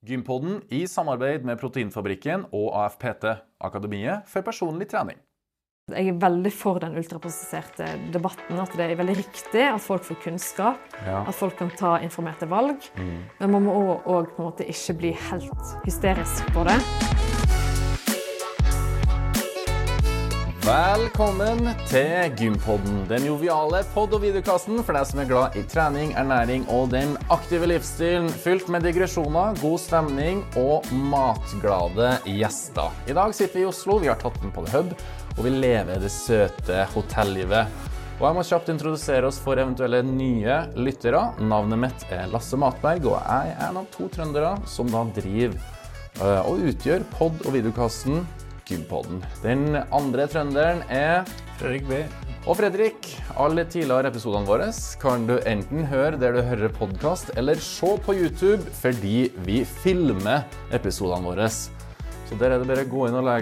Gympodden I samarbeid med Proteinfabrikken og AFPT, Akademiet for personlig trening. Jeg veldig for den ultraprosesserte debatten, at det veldig riktig at folk får kunnskap, at folk kan ta informerte valg, men man må også på en måte ikke bli helt hysterisk på det. Velkommen til Gympodden, den joviale podd- og videokassen for deg som glad I trening, ernæring og den aktive livsstilen, fylt med digresjoner, god stemning og matglade gjester. I dag sitter vi I Oslo, vi har tatt den på The Hub, og vi lever det søte hotellivet. Og jeg må kjapt introdusere oss for eventuelle nye lyttere. Navnet mitt Lasse Matberg, og jeg en av 2 trøndere som da driver og utgjør podd- og videokassen Gympodden. Den andre trønderen Fredrik B. Og Fredrik, alle tidligere episodene våre kan du enten høre der du hører podcast, eller se på YouTube, fordi vi filmer episodene våre. Så der det bare gå inn og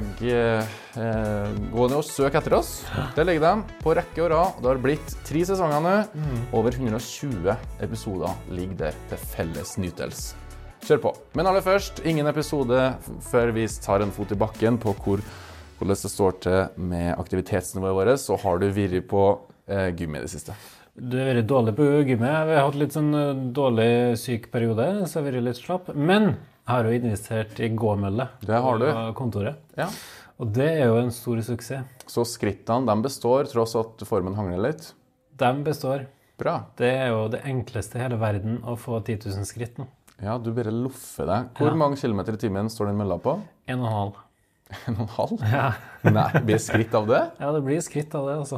gå inn og søk etter oss. Der ligger de på rekke og rad. Det har blitt 3 sesonger nå. Over 120 episoder ligger der til felles nytelse. Kjør på. Men aller først, ingen episode før vi tar en fot I bakken på hvordan det står til med aktivitetsnivået vårt, så har du vært på gym I det siste. Du har vært dårlig på gymmet. Vi har hatt litt sånn dårlig syk periode, så jeg har vært litt slapp. Men jeg har jo investert I gåmølle Det har du. På kontoret. Ja. Og det jo en stor suksess. Så skrittene, de består, tross at formen hangler litt? De består. Bra. Det jo det enkleste I hele verden å få 10 000 skritt nå. Ja, du bare loffer deg. Hvor mange kilometer I timen står den mølla på? 1,5. 1,5? Ja. Nei, blir skritt av det? Ja, det blir skritt av det, altså.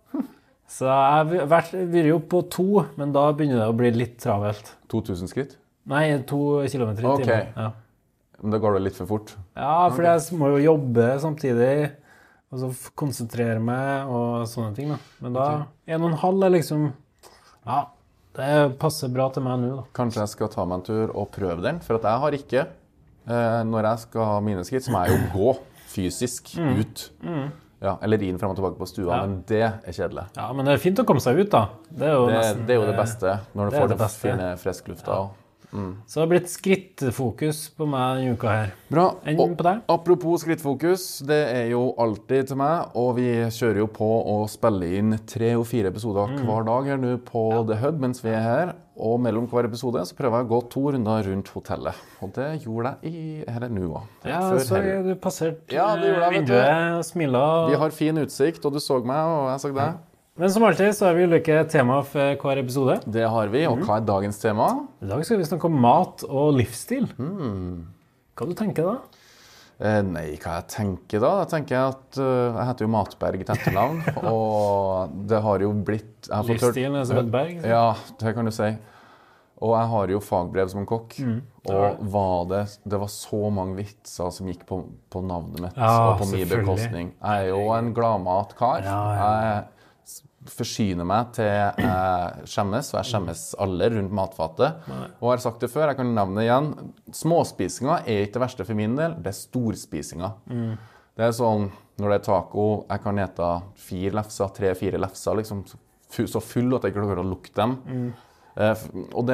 Så jeg har vært jo på 2, men da begynner det å bli litt travelt. 2000 skritt? Nei, 2 kilometer I timen. Ja. Men da går det litt for fort? Ja, for jeg må jo jobbe samtidig, og så konsentrere meg og sånne ting da. Men da, 1,5 liksom, ja, det passer bra til meg nå da. Kanskje jeg skal ta meg en tur og prøve den, for at jeg har ikke, når jeg skal ha mine skritt, så må jeg jo gå fysisk ut. Ja, eller inn frem og tilbake på stua, men det kjedelig. Ja, men det fint å komme seg ut da. Det jo nesten, det jo det beste, når du får det fine fresklufta. Ja. Så det har blitt skrittfokus på meg denne uka her. Bra. Enn på deg? Apropos skrittfokus, det jo alltid til meg, og vi kjører jo på å spille inn 3 og 4 episoder hver dag her nå på The Hub mens vi her. Og mellom hver episode så prøver jeg å gå 2 runder rundt hotellet. Og det gjorde jeg her nå også. Ja, så du passert vinduet og smilet. Vi har fin utsikt, og du så meg, og jeg så deg. Men som alltid så har vi ulike tema for hver episode. Det har vi, og hva dagens tema? I dag skal vi snakke om mat og livsstil. Hva du tenker da? Nei, hva jeg tenker da? Jeg tenker at jeg heter jo Matberg til etternavn, og det har jo blitt... Livsstilen som et berg? Så. Ja, det kan du si. Og jeg har jo fagbrev som en kokk, og det var så mange vitser som gikk på navnet mitt, og på min bekostning. Jeg jo en gladmatkar. Jeg forsyner meg til jeg skjemmes, og jeg skjemmes alle rundt matfatet. Og jeg har sagt det før, jeg kan nevne det igjen. Småspisinga ikke det verste for min del, det storspisinga. Det sånn, når det taco, jeg kan ete 4 lefser, 3-4 lefser, liksom, så full at jeg ikke klarer å lukte dem. Og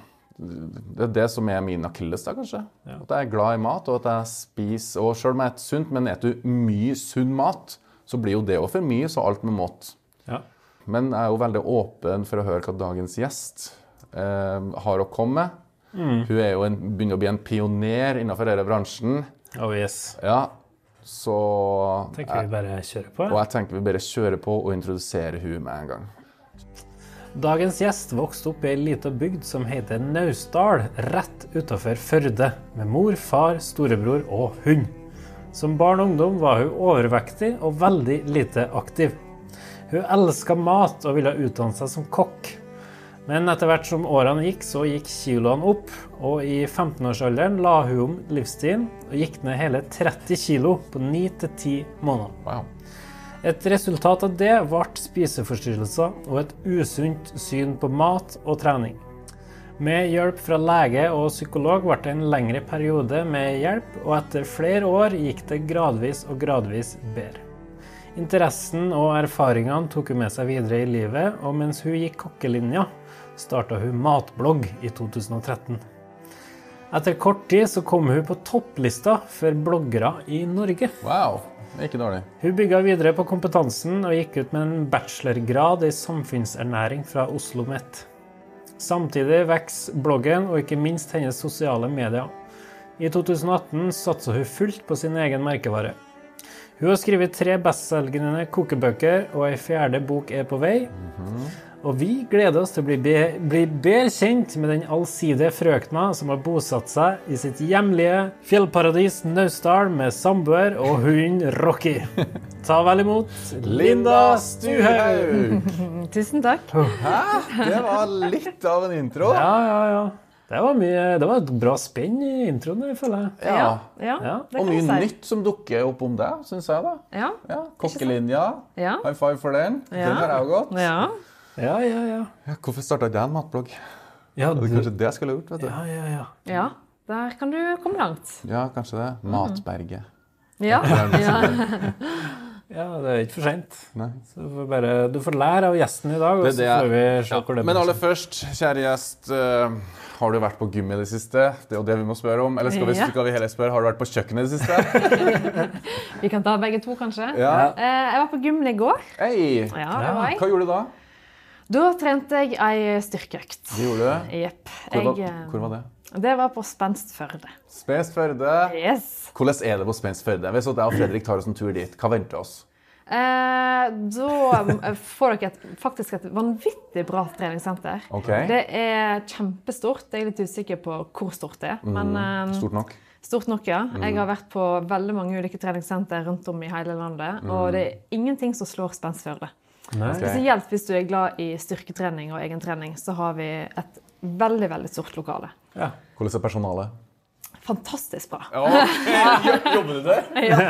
det det som min akilles da, kanskje. Ja. At jeg glad I mat, og at jeg spiser, og selv om jeg sunt, men eter du mye sunn mat, så blir jo det også for mye, så alt med mått. Ja. Men jeg jo veldig åpen for å høre hva dagens gjest har å komme med. Hun jo begynner å bli en pioner innenfor denne bransjen. Oh yes. Ja, så... Tenker vi bare kjører på. Og jeg tenker vi bare kjører på og introduserer hun med en gang. Dagens gjest vokste opp I en liten bygd som heter Naustdal, rett utenfor Førde, med mor, far, storebror og hund. Som barn og ungdom var hun overvektig og veldig lite aktiv. Hun elsket mat og ville utdanne seg som kokk. Men etter hvert som årene gikk, så gikk kiloene opp, og I 15-årsalderen la hun om livsstilen og gikk ned hele 30 kilo på 9-10 måneder. Wow. Et resultat av det ble spiseforstyrrelser og et usunt syn på mat og trening. Med hjelp fra lege og psykolog ble det en lengre periode med hjelp, og etter flere år gikk det gradvis bedre. Interessen og erfaringene tok hun med seg videre I livet, og mens hun gikk kokkelinja, startet hun matblogg I 2013. Etter kort tid så kom hun på topplista for bloggere i Norge. Wow, det er ikke dårlig. Hun bygget videre på kompetansen og gikk ut med en bachelorgrad i samfunnsernæring fra Oslo Met. Samtidig vokser bloggen og ikke minst hennes sosiale medier. I 2018 satset hun fullt på sin egen merkevare. Hun har skrevet 3 bestselgende kokebøker, og en 4. bok er på vei. Og vi gleder oss til å bli bedre kjent med den allsidige frøkna som har bosatt seg i sitt hjemlige fjellparadis Naustdal med samboer og hund Rocky. Ta vel imot Linda Stuhaug! Tusen takk. Hæ? Det var litt av en intro. Ja. Det var et bra spenn i introen, føler jeg. Ja. Og mye nytt som dukker opp om det, synes jeg da. Ja. Kokkelinja. Ja. High five for den. Den har jeg jo gått. Ja. Hvorfor startet jeg en matblogg? Ja, det er kanskje det jeg skulle ha gjort, vet du. Ja, der kan du komme langt. Ja, kanskje det. Matberget. Ja. Ja, det er ikke for sent. Nei. Så du får lære av gjesten i dag, og så får vi se hvor det blir. Men aller først, kjære gjest, har du vært på gym i det siste? Det er jo det vi må spørre om. Eller skal vi heller spørre, har du vært på kjøkkenet i det siste? Vi kan ta begge to, kanskje. Ja. Jeg var på gym i går. Hei! Ja, det var jeg. Hva gjorde du da? Da trente jeg en styrkeøkt. Det gjorde du? Jepp. Hvor var det? Det var på Spenst Førde. Spenst Førde? Yes. Hvordan er det på Spenst Førde? Jeg vet at jeg og Fredrik tar oss en tur dit. Hva venter oss? Da får dere faktisk et vanvittig bra treningssenter. Okay. Det er kjempestort. Jeg er litt usikker på hvor stort det er. Men, stort nok? Stort nok, ja. Jeg har vært på veldig mange ulike treningssenter rundt om i hele landet, og det er ingenting som slår Spenst Førde. Spesielt hvis du er glad i styrketrening og egentrening, så har vi et veldig, veldig stort lokale. Ja. Hvordan er personalet? Fantastisk bra. Jobber du der? Ja.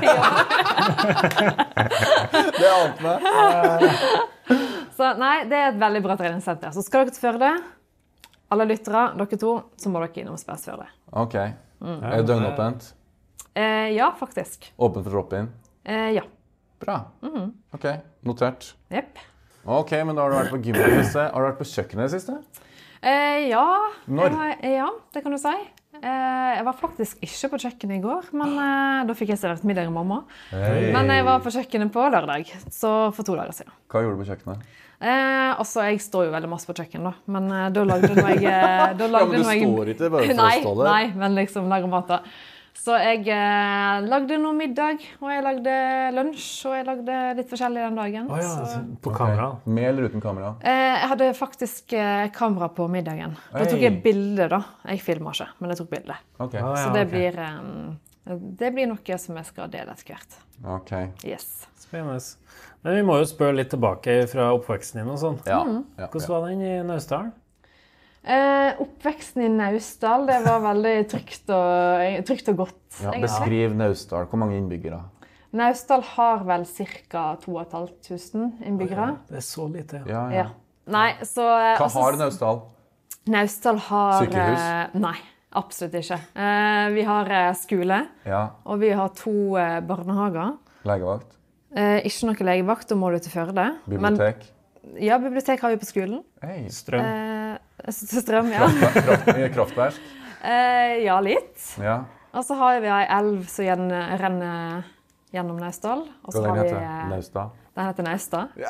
Det ante meg. Så nei, det er et veldig bra treningssenter. Så skal dere til Førde, alle lyttere, dere to, så må dere innom Spenst Førde. Ok. Er det døgnåpent? Ja, faktisk. Åpent for drop-in? Ja. Bra. Ok, notert. Jepp. Ok, men da har du vært på gymmet i det siste. Har du vært på kjøkkenet i det siste? Ja. Når? Ja, det kan du si. Jeg var faktisk ikke på kjøkkenet i går, men da fikk jeg servert middag av mamma. Hey. Men jeg var på kjøkkenet på lørdag, så for 2 dager siden. Hva gjorde du på kjøkkenet? Jeg står jo veldig masse på kjøkken da, men da lagde du noe jeg... Ja, men du står ikke bare for å stå der. Nei, men liksom lager mat da. Så jeg lagde noe middag, og jeg lagde lunsj, og jeg lagde litt forskjellig den dagen. På kamera? Med eller uten kamera? Jeg hadde faktisk kamera på middagen. Da tok jeg bilde da. Jeg filmet ikke, men jeg tok bilde. Så det blir noe som jeg skal dele etter hvert. Ok. Yes. Spennende. Men vi må jo spørre litt tilbake fra oppveksten din og sånn. Ja. Hvordan var den i Naustdal? Oppveksten i Naustdal, det var veldig trygt og godt. Ja, beskriv Naustdal. Hvor mange innbyggere? Naustdal har vel ca. 2500 innbyggere. Det er så lite. Ja. Nei, så... Hva har Naustdal? Naustdal har... Sykehus? Nei, absolutt ikke. Vi har skole, og vi har 2 barnehager. Legevakt? Ikke noe legevakt, da må du til Førde. Bibliotek? Ja, bibliotek har vi på skolen. Hey. Strøm, ja. Kraftverk? Ja, litt. Ja. Og så har vi en elv som renner gjennom Naustdal. Hva den heter? Naustdal? Den heter Naustdal.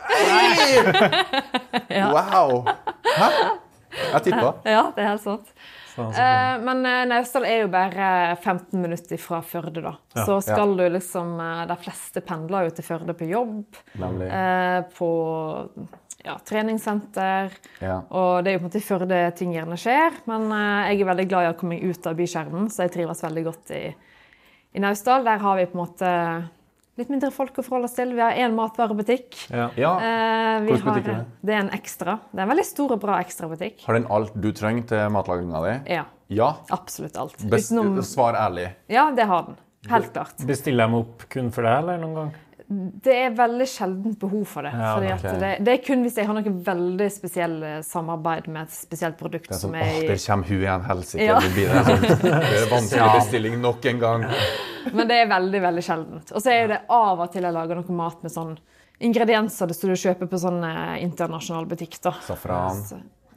Ja. Wow! Hæ? Jeg tippet. Ja, det er helt sant. Men Naustdal er jo bare 15 minutter fra Førde da. Så skal du liksom, de fleste pendler jo til Førde på jobb, på treningssenter, og det er jo på en måte i Førde ting gjerne skjer, men jeg er veldig glad i å komme meg ut av bykjernen, så jeg trives veldig godt i Naustdal. Der har vi på en måte litt mindre folk å forholde oss til. Vi har en matvarebutikk. Hvordan butikk er det? Det er en ekstra. Det er en veldig stor og bra ekstra butikk. Har den alt du trenger til matlagringen di? Ja. Absolutt alt. Svar ærlig. Ja, det har den. Helt klart. Bestiller de opp kun for deg, eller noen gang? Det er veldig sjeldent behov for det. Fordi at det er kun hvis jeg har noe veldig spesielt samarbeid med et spesielt produkt. Det er sånn, der kommer hun igjen, helsike. Det er vanskelig bestilling nok en gang. Men det er veldig, veldig sjeldent. Og så er det av og til jeg lager noe mat med sånn ingredienser som du kjøper på sånn internasjonal butikk da. Safran.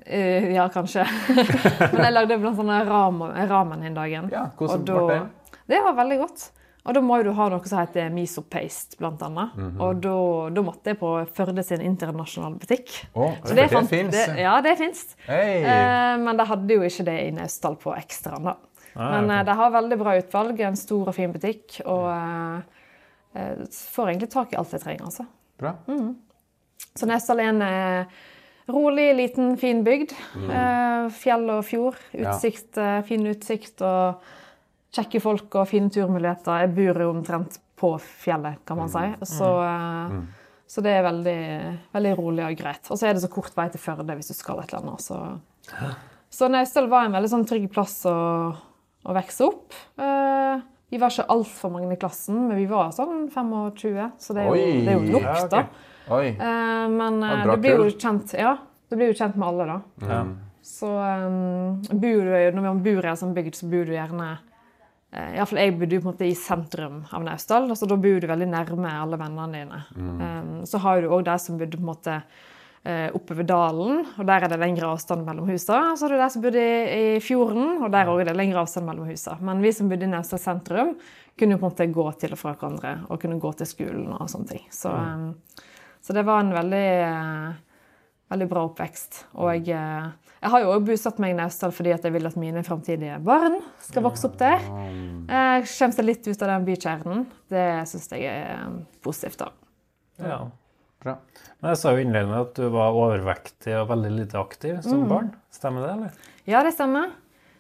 Ja, kanskje. Men jeg lagde blant sånne ramen en dagen. Ja, hvordan ble det? Det var veldig godt. Og da må jo du ha noe som heter miso paste, blant annet. Og da måtte jeg på Førde sin internasjonale butikk. Så det finnes? Ja, det finnes. Hey. Men det hadde jo ikke det i Naustdal på Ekstraen da. Men det har veldig bra utvalg, en stor og fin butikk, og får egentlig tak i alt jeg trenger, altså. Bra. Så Naustdal er en rolig, liten, fin bygd. Fjell og fjord, utsikt, fin utsikt, og kjekke folk og fine turmuligheter. Jeg bor jo omtrent på fjellet, kan man si. Så det er veldig, veldig rolig og greit. Og så er det så kort vei til Førde hvis du skal et eller annet. Så Naustdal var en veldig sånn trygg plass å vokse opp. Vi var ikke alt for mange i klassen, men vi var sånn 25, så det er jo nok da. Men du blir jo kjent, du blir jo kjent med alle da. Så når man bor i en sånn bygd, så bor du gjerne I hvert fall jeg bodde jo på en måte i sentrum av Naustdal, så da bor du veldig nærme alle vennene dine. Så har du også de som bodde på en måte oppe ved dalen, og der er det lengre avstand mellom husene. Så har du de som bodde i fjorden, og der også er det lengre avstand mellom husene. Men vi som bodde i Naustdal sentrum kunne jo på en måte gå til og fra hverandre, og kunne gå til skolen og sånne ting. Så det var en veldig, veldig bra oppvekst. Og jeg har jo også bosatt meg i Naustdal fordi at jeg vil at mine fremtidige barn skal vokse opp der. Jeg kommer seg litt ut av den bykjernen. Det synes jeg er positivt da. Ja, bra. Men jeg sa jo innledende at du var overvektig og veldig lite aktiv som barn. Stemmer det, eller? Ja, det stemmer.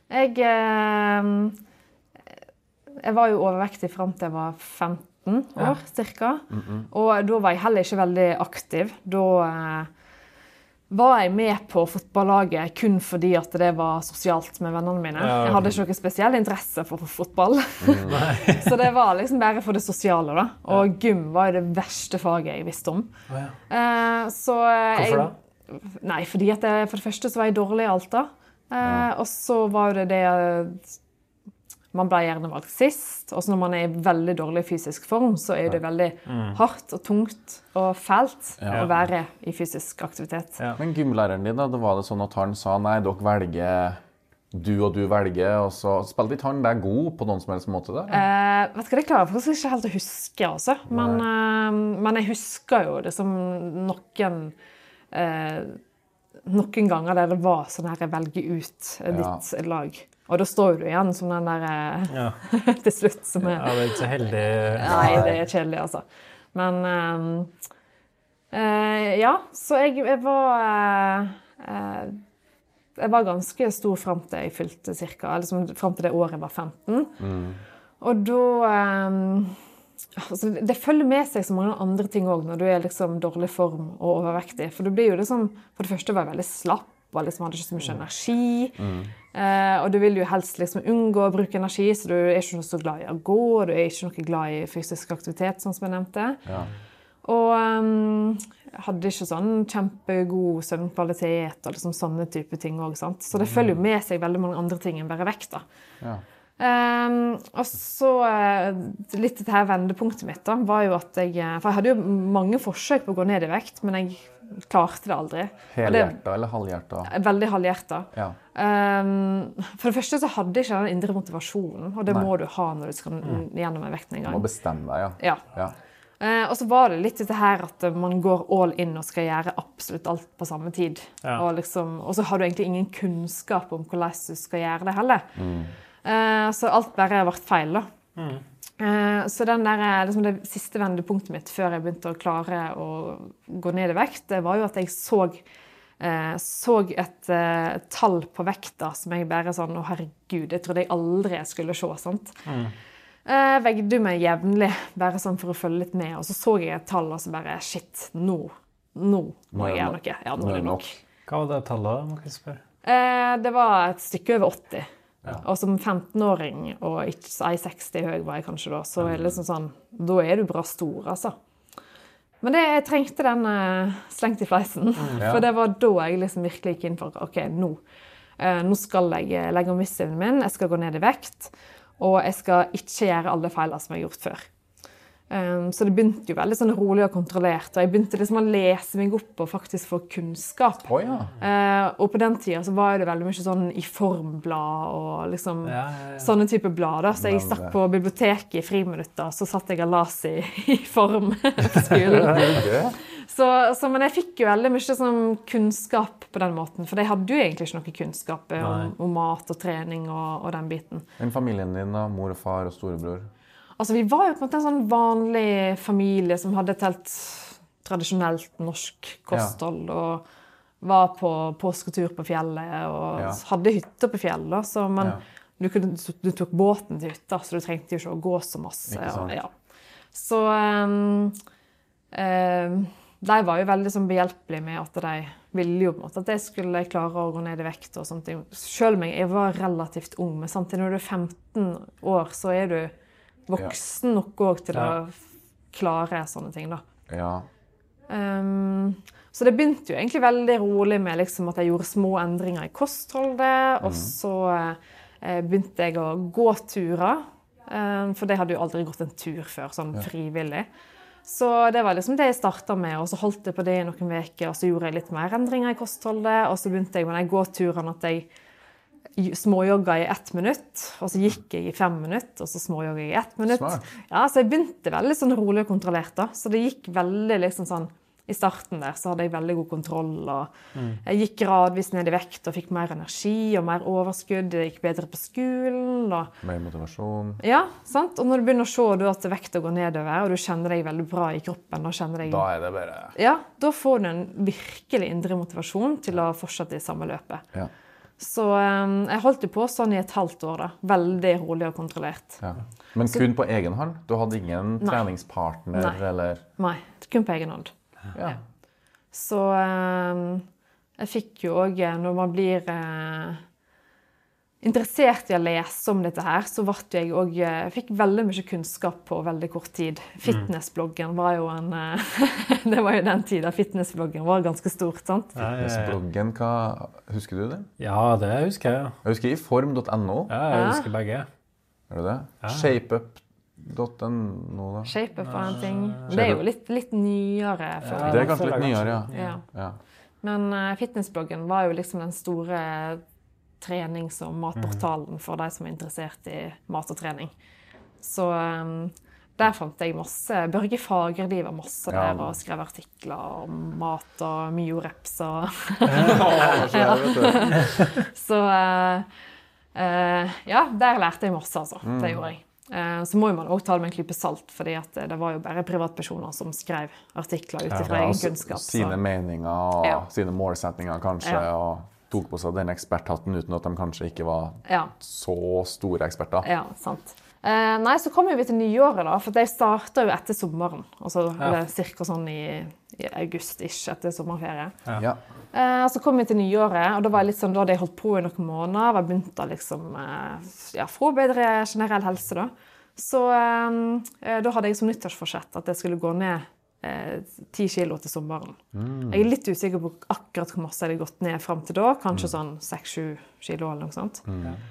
Jeg var jo overvektig frem til jeg var 15 år, cirka. Og da var jeg heller ikke veldig aktiv. Da var jeg med på fotballaget kun fordi at det var sosialt med vennene mine. Jeg hadde ikke noen spesiell interesse for fotball. Så det var liksom bare for det sosiale da. Og gym var jo det verste faget jeg visste om. Hvorfor da? Nei, fordi at for det første så var jeg dårlig i alt da. Og så var det man ble gjerne valgt sist, og så når man er i veldig dårlig fysisk form, så er det veldig hardt og tungt og fælt å være i fysisk aktivitet. Men gymlæreren din da, det var det sånn at han sa, nei, dere velger, du og du velger, og så spilte ikke han deg god på noen som helst måte da? Vet du hva, det klarer jeg faktisk ikke helt å huske, altså. Men jeg husker jo det som noen ganger der det var sånn her, velge ut ditt lag. Og da står du igjen som den der til slutt som Ja, det er ikke så heldig. Nei, det er kjedelig, altså. Men så jeg var ganske stor frem til jeg fylte cirka, eller frem til det året jeg var 15. Og da altså, det følger med seg så mange andre ting også når du er liksom dårlig form og overvektig. For du blir jo liksom, for det første var jeg veldig slapp, og liksom hadde ikke så mye energi. Og du vil jo helst liksom unngå å bruke energi, så du er ikke så glad i å gå, og du er ikke noe glad i fysisk aktivitet, sånn som jeg nevnte. Og hadde ikke sånn kjempegod søvnkvalitet og liksom sånne type ting også, sant? Så det følger jo med seg veldig mange andre ting enn bare vekt da. Og så litt til dette vendepunktet mitt da, var jo at for jeg hadde jo mange forsøk på å gå ned i vekt, men jeg klarte det aldri. Helhjertet eller halvhjertet? Veldig halvhjertet. For det første så hadde jeg ikke den indre motivasjonen, og det må du ha når du skal gjennom en vekten en gang. Du må bestemme deg, og så var det litt dette her at man går all in og skal gjøre absolutt alt på samme tid. Og så har du egentlig ingen kunnskap om hvordan du skal gjøre det heller. Så alt bare ble feil da. Så den der, liksom det siste vendepunktet mitt før jeg begynte å klare å gå ned i vekt, det var jo at jeg så et tall på vekta som jeg bare sånn, å herregud, jeg trodde jeg aldri skulle se, sant? Vegde meg jevnlig, bare sånn for å følge litt med, og så jeg et tall, og så bare, shit, nå må jeg gjøre noe. Ja, nå er det nok. Hva var det tallet, må jeg spørre? Det var et stykke over 80. Og som 15-åring, og ikke 60 høy var jeg kanskje da, så er det liksom sånn, da er du bra stor, altså. Men jeg trengte den slengt i fleisen, for det var da jeg liksom virkelig gikk inn for, ok, nå skal jeg legge om vissheten min, jeg skal gå ned i vekt, og jeg skal ikke gjøre alle feiler som jeg har gjort før. Så det begynte jo veldig sånn rolig og kontrollert, og jeg begynte liksom å lese meg opp og faktisk få kunnskap. Og på den tiden så var det veldig mye sånn i formblad og liksom sånne type blader. Så jeg stakk på biblioteket i friminutter, så satt jeg og las i form på skolen. Men jeg fikk jo veldig mye sånn kunnskap på den måten, for jeg hadde jo egentlig ikke noe kunnskap om mat og trening og den biten. Men familien din da, mor og far og storebror? Altså, vi var jo på en måte en sånn vanlig familie som hadde et helt tradisjonelt norsk kosthold, og var på påsketur på fjellet, og hadde hytter på fjellet, men du tok båten til hytta, så du trengte jo ikke å gå så masse. Så de var jo veldig sånn behjelpelige med at de ville jo på en måte at jeg skulle klare å gå ned i vekt og sånne ting. Selv om jeg var relativt ung, men samtidig når du er 15 år, så er du voksen nok også til å klare sånne ting da. Så det begynte jo egentlig veldig rolig med liksom at jeg gjorde små endringer i kostholdet, og så begynte jeg å gå turer, for det hadde jo aldri gått en tur før, sånn frivillig. Så det var liksom det jeg startet med, og så holdt jeg på det i noen veker, og så gjorde jeg litt mer endringer i kostholdet, og så begynte jeg med de gåturene at jeg småjogga i 1 minutt, og så gikk jeg i 5 minutter, og så småjogga jeg i 1 minutt. Ja, så jeg begynte veldig sånn rolig og kontrollert da, så det gikk veldig liksom sånn, i starten der så hadde jeg veldig god kontroll, og jeg gikk gradvis ned i vekt, og fikk mer energi, og mer overskudd, det gikk bedre på skolen, og mer motivasjon. Ja, sant? Og når du begynner å se at vekten går nedover, og du kjenner deg veldig bra i kroppen, da er det bare... Ja, da får du en virkelig indre motivasjon til å fortsette i samme løpet. Så jeg holdt jo på sånn i et halvt år da. Veldig rolig og kontrollert. Men kun på egen hånd? Du hadde ingen treningspartner? Eller? Nei, kun på egen hånd. Så jeg fikk jo også, når man blir interessert i å lese om dette her, så jeg fikk veldig mye kunnskap på veldig kort tid. Fitnessbloggen var jo det var jo den tiden fitnessbloggen var ganske stort, sant? Fitnessbloggen, husker du det? Ja, det husker jeg. Jeg husker iform.no. Ja, jeg husker begge. Er det det? ShapeUp.no da? ShapeUp var en ting. Det er jo litt nyere. Det er kanskje litt nyere, ja. Men fitnessbloggen var jo liksom den store trenings- og matportalen for de som er interessert i mat og trening. Så der fant jeg masse. Børge Fagerli var masse der og skrev artikler om mat og myoreps og... Så der lærte jeg masse, altså. Det gjorde jeg. Så må man også ta det med en klype salt, fordi at det var jo bare privatpersoner som skrev artikler utifra egen kunnskap. Sine meninger og sine målsetninger kanskje, og tok på seg den eksperthatten uten at de kanskje ikke var så store eksperter. Ja, sant. Nei, så kom vi til nyåret da, for jeg startet jo etter sommeren, altså cirka sånn i august-ish etter sommerferie. Så kom vi til nyåret, og da var jeg litt sånn, da hadde jeg holdt på i noen måneder, og begynte liksom, få bedre generell helse da. Så da hadde jeg som nyttårsforsett at jeg skulle gå ned 10 kilo til sommeren. Jeg er litt usikker på akkurat hvor masse jeg hadde gått ned frem til da, kanskje sånn 6-7 kilo eller noe sånt.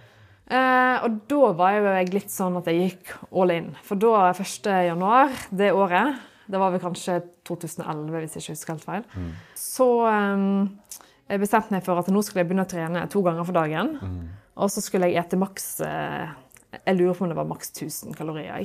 Og da var jeg litt sånn at jeg gikk all in. For da 1. januar, det året, det var vel kanskje 2011 hvis jeg ikke husker helt feil, så jeg bestemte meg for at nå skulle jeg begynne å trene 2 ganger for dagen, og så skulle jeg ete maks, jeg lurer på om det var maks 1000 kalorier.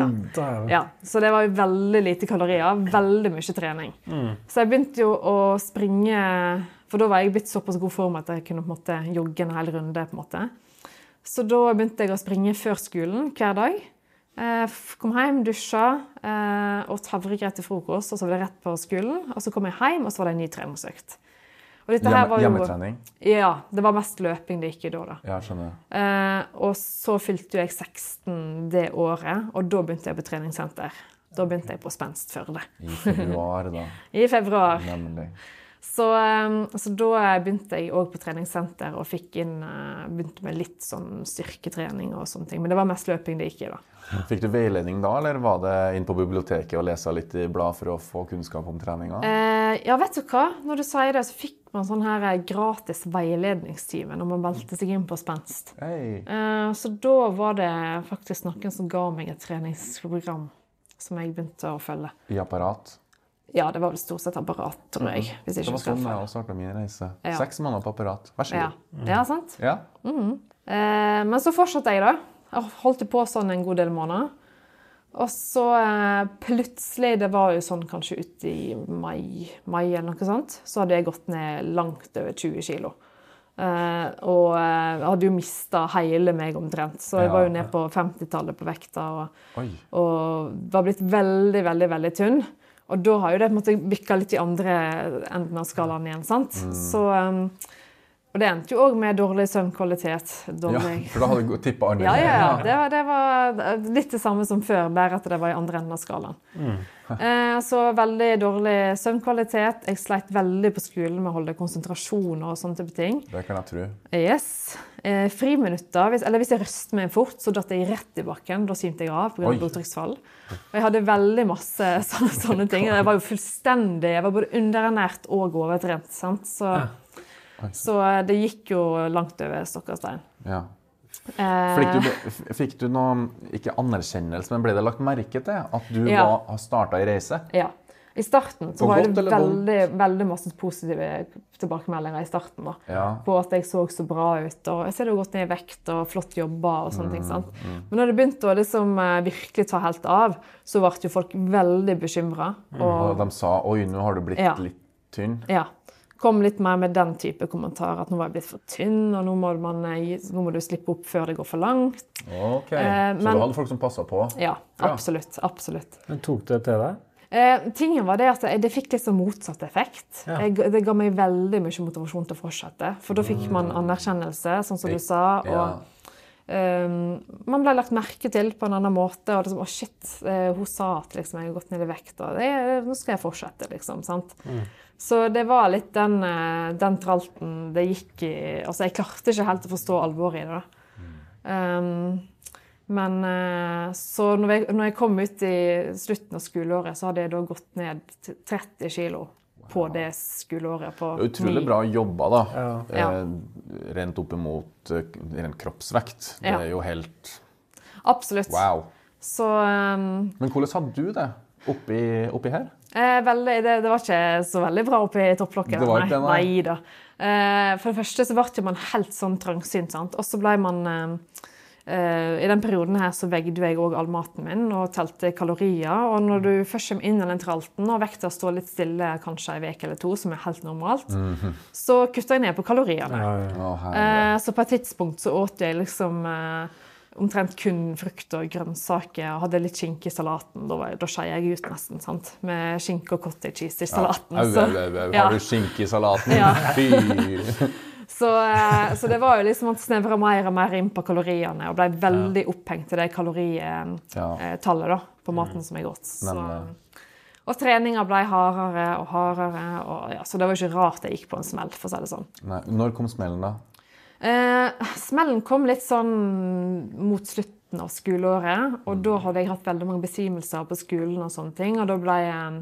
Så det var jo veldig lite kalorier, veldig mye trening. Så jeg begynte jo å springe, for da var jeg blitt såpass god form at jeg kunne på en måte jogge en hel runde på en måte. Så da begynte jeg å springe før skolen hver dag. Kom hjem, dusja, åt havregrøt til frokost, og så var det rett på skolen. Og så kom jeg hjem, og så var det en ny treningsøkt. Hjemmetrening? Ja, det var mest løping det gikk i da. Ja, skjønner. Og så fylte jeg 16 det året, og da begynte jeg på treningssenter. Da begynte jeg på Spenst Førde. I februar da? I februar. Nemlig. Så da begynte jeg også på treningssenter og begynte med litt sånn styrketrening og sånne ting. Men det var mest løping det gikk i da. Fikk du veiledning da, eller var det inn på biblioteket og lese litt i blad for å få kunnskap om treninga? Ja, vet du hva? Når du sier det, så fikk man sånn her gratis veiledningstime når man valgte seg inn på Spenst. Så da var det faktisk noen som ga meg et treningsprogram som jeg begynte å følge. I apparat? Ja, det var vel stort sett apparat, tror jeg. Hvis jeg det var sånn jeg også startet min reise. 6 måneder på apparat. Vær så god. Ja, sant? Ja. Men så fortsatte jeg da. Jeg holdt på sånn en god del måneder. Og så plutselig, det var jo sånn kanskje ut i mai eller noe sånt, så hadde jeg gått ned langt over 20 kilo. Og jeg hadde jo mistet hele meg omtrent, så jeg var jo ned på 50-tallet på vekta, og var blitt veldig, veldig, veldig tynn. Og da har jo det på en måte vikket litt i andre enden av skalaen igjen, sant? Så... Og det endte jo også med dårlig søvnkvalitet. Ja, for da hadde du tippet andre. Ja. Det var litt det samme som før, bare at det var i andre enden av skalaen. Så veldig dårlig søvnkvalitet. Jeg sleit veldig på skolen med å holde konsentrasjon og sånne type ting. Det kan jeg tro. Yes. Friminutter, hvis jeg røste meg fort, så datt jeg rett i bakken. Da svimte jeg av på grunn av blodtrykksfall. Og jeg hadde veldig masse sånne ting. Jeg var jo fullstendig, jeg var både underernært og overtrent, sant? Så det gikk jo langt over stokk og stein. Ja. Fikk du noe, ikke anerkjennelse, men ble det lagt merke til at du har startet i reise? Ja. I starten så var det veldig masse positive tilbakemeldinger i starten da. På at jeg så bra ut, og jeg ser det jo godt ned i vekt og flott jobber og sånne ting, sant? Men når det begynte å liksom virkelig ta helt av, så ble jo folk veldig bekymret. Og de sa, oi, nå har du blitt litt tynn. Ja. Kom litt mer med den type kommentarer, at nå var jeg blitt for tynn, og nå må du slippe opp før det går for langt. Ok, så du hadde folk som passet på? Ja, absolutt. Men tok det til deg? Tingen var det at det fikk litt sånn motsatt effekt. Det ga meg veldig mye motivasjon til å fortsette, for da fikk man anerkjennelse, sånn som du sa, og man ble lagt merke til på en annen måte, og liksom, shit, hun sa at liksom, jeg har gått ned i vekt, og nå skal jeg fortsette, liksom, sant? Så det var litt den tralten det gikk i. Altså, jeg klarte ikke helt å forstå alvoret i det da. Men så når jeg kom ut i slutten av skoleåret, så hadde jeg da gått ned til 30 kilo på det skoleåret. Det er utrolig bra jobba da. Rent opp imot rent kroppsvekt. Det er jo helt... Absolutt. Wow. Så, men hvordan hadde du det oppi her? Det var ikke så veldig bra oppi topplokket. Det var ikke det, nei da. For det første så ble man helt sånn trangsynt, sant? Og så ble man... I den perioden her så veggde jeg også all maten min og telte kalorier. Og når du først kommer inn i den tralten og vekta står litt stille kanskje en vek eller to, som er helt normalt, så kutter jeg ned på kaloriene. Så på et tidspunkt så åt jeg liksom... omtrent kun frukt og grønnsaker, og hadde litt skinke i salaten. Da skjei jeg ut nesten, sant? Med skinke og cottage cheese i salaten. Har du skinke i salaten? Fy! Så det var jo liksom at snevret mer og mer inn på kaloriene, og ble veldig opphengt til det kaloritallet da, på maten som jeg åt. Og treninger ble hardere, så det var ikke rart jeg gikk på en smell, for å si det sånn. Nei. Når kom smellen da? Smellen kom litt sånn mot slutten av skoleåret, og da hadde jeg hatt veldig mange besvimelser på skolen og sånne ting, og da ble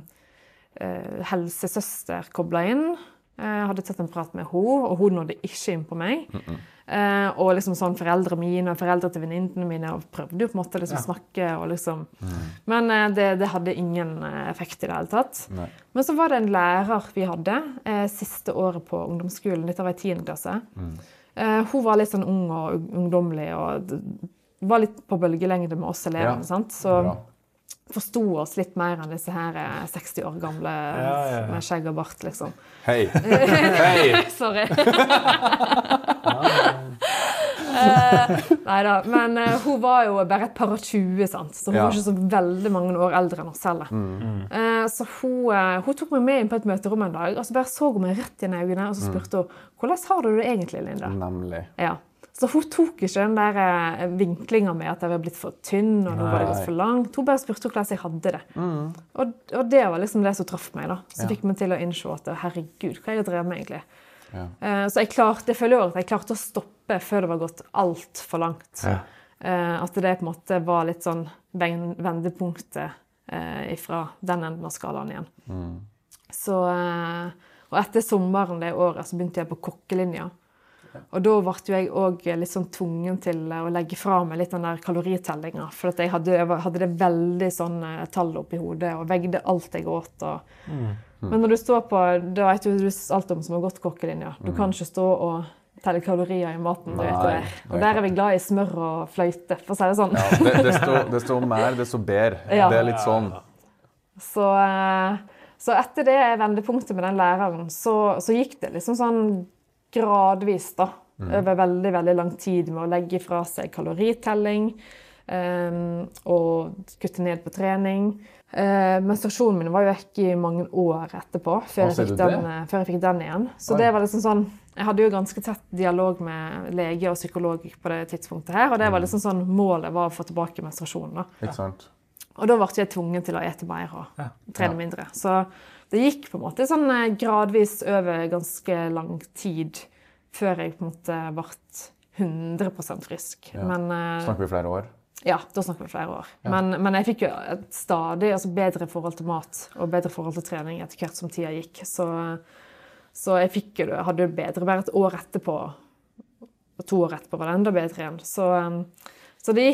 helsesøster koblet inn. Jeg hadde tatt en prat med henne, og hun nådde ikke inn på meg. Og liksom sånn foreldre mine og foreldre til venninnene mine, og prøvde jo på en måte liksom snakke, og liksom... Men det hadde ingen effekt i det hele tatt. Nei. Men så var det en lærer vi hadde, siste året på ungdomsskolen, dette var i 10. klasse. Hun var litt sånn ung og ungdomlig, og var litt på bølgelengde med oss elevene, sant? Så forstod oss litt mer enn disse her 60 år gamle med skjegg og bart, liksom. Hei! Hei! Sorry. Neida, men hun var jo bare et par og 20, sant? Så hun var ikke så veldig mange år eldre enn oss selv. Så hun tok meg med inn på et møterom en dag, og så bare så hun meg rett i øynene, og så spurte hun, hvordan har du det egentlig, Linda? Nemlig. Ja. Så hun tok ikke den der vinklingen med at jeg var blitt for tynn, og nå var det gått for langt. Hun bare spurte hvordan jeg hadde det. Og det var liksom det som traff meg da. Så fikk meg til å innse at, herregud, hva jeg drev med egentlig? Så jeg føler jo at jeg klarte å stoppe før det var gått alt for langt. At det på en måte var litt sånn vendepunktet fra den enden av skalaen igjen. Så, og etter sommeren det året så begynte jeg på kokkelinja. Og da ble jeg også litt sånn tvungen til å legge fra meg litt den der kaloritellinga, for at jeg hadde det veldig sånn tall oppi hodet, og veggde alt jeg åt. Men når du står på, da vet du alt om som har gått kokkelinja. Du kan ikke stå og telle kalorier i maten, du vet det. Og der vi glad i smør og fløyte, for å si det sånn. Ja, det står mer, det står bedre. Ja. Det litt sånn. Så etter det vendepunktet med den læreren, så gikk det liksom sånn gradvis da, over veldig, veldig lang tid med å legge fra seg kaloritelling og kutte ned på trening. Menstruasjonen min var jo ikke i mange år etterpå, før jeg fikk den igjen. Så det var liksom sånn, jeg hadde jo ganske tett dialog med lege og psykolog på det tidspunktet her, og det var liksom sånn, målet var å få tilbake menstruasjonen da. Ikke sant? Og da ble jeg tvungen til å ete mer og trene mindre. Så det gikk på en måte sånn gradvis over ganske lang tid før jeg på en måte ble 100% frisk. Ja. Men, snakker vi flere år? Ja, da snakker vi flere år. Ja. Men jeg fikk jo et stadig bedre forhold til mat og bedre forhold til trening etter hvert som tida gikk. Så jeg hadde jo bedre bare et år etterpå, og 2 år etterpå var det enda bedre igjen. Så det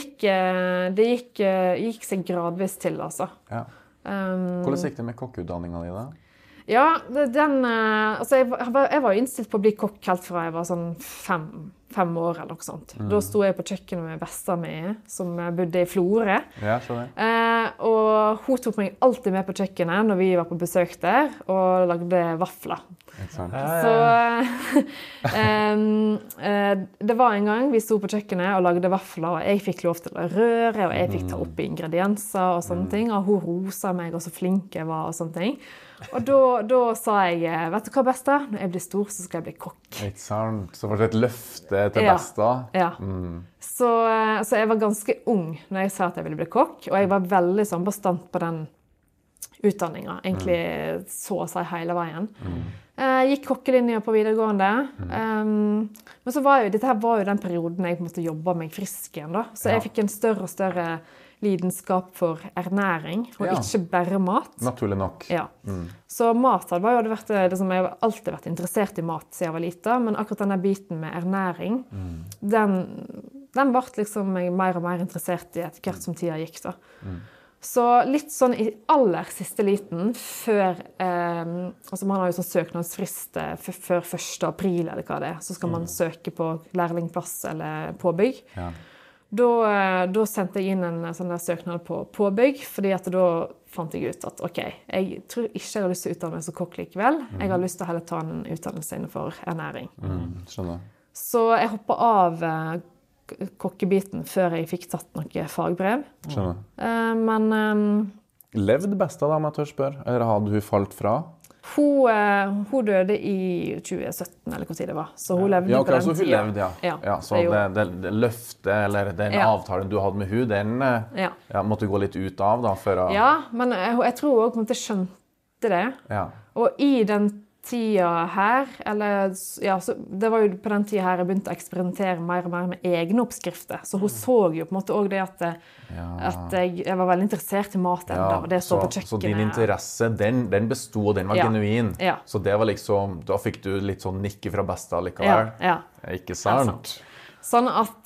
gikk seg gradvis til, altså. Ja. Hvordan gikk det med kokkeutdanningen din da? Ja, jeg var jo innstilt på å bli kokk helt fra jeg var sånn 5 år eller noe sånt. Da sto jeg på kjøkkenet med besta mi, som bodde i Florø. Ja, og hun tok meg alltid med på kjøkkenet når vi var på besøk der, og lagde vafler. Så det var en gang vi sto på kjøkkenet og lagde vafler, og jeg fikk lov til å røre, og jeg fikk ta opp ingredienser og sånne ting, og hun rosa meg og så flink jeg var og sånne ting. Og da sa jeg, vet du hva, Besta? Når jeg blir stor, så skal jeg bli kokk. Ikke sant? Så var det et løfte til Besta. Ja. Så jeg var ganske ung når jeg sa at jeg ville bli kokk, og jeg var veldig sånn bastant på den utdanningen, egentlig så å si hele veien. Gikk kokkelinja på videregående, men så dette her var jo den perioden jeg måtte jobbe meg frisk igjen da, så jeg fikk en større og større lidenskap for ernæring, og ikke bare mat. Naturlig nok. Ja. Så mat hadde jo vært, liksom, jeg har alltid vært interessert i mat siden jeg var liten, men akkurat denne biten med ernæring, den ble liksom jeg mer og mer interessert i etter hvert som tida gikk da. Så litt sånn i aller siste liten, før, altså man har jo sånn søknadsfrist før 1. april eller hva det så skal man søke på lærlingplass eller påbygg. Ja. Da sendte jeg inn en sånn der søknad på påbygg, fordi at da fant jeg ut at ok, jeg tror ikke jeg har lyst til å utdanne meg som kokk likevel. Jeg har lyst til å heller ta en utdannelse innenfor ernæring. Skjønner. Så jeg hoppet av kokkebiten før jeg fikk tatt noe fagbrev. Skjønner. Men levde Besta da, om jeg tør spørre? Eller hadde hun falt fra? Hun døde i 2017, eller hvor tid det var. Så hun levde på den så hun tiden. Levde, så det løftet, eller den avtalen du hadde med hun, den måtte du gå litt ut av da, før å... Ja, men jeg tror også at jeg skjønte det. Ja. Og i den tida her, eller så det var jo på den tida her jeg begynte å eksperimentere mer og mer med egne oppskrifter. Så hun så jo på en måte også det at jeg var veldig interessert i mat enda, og det stod på kjøkkenet. Så din interesse, den bestod, og den var genuin. Ja. Så det var liksom, da fikk du litt sånn nikke fra Besta likevel. Ja. Ikke sant? Sånn at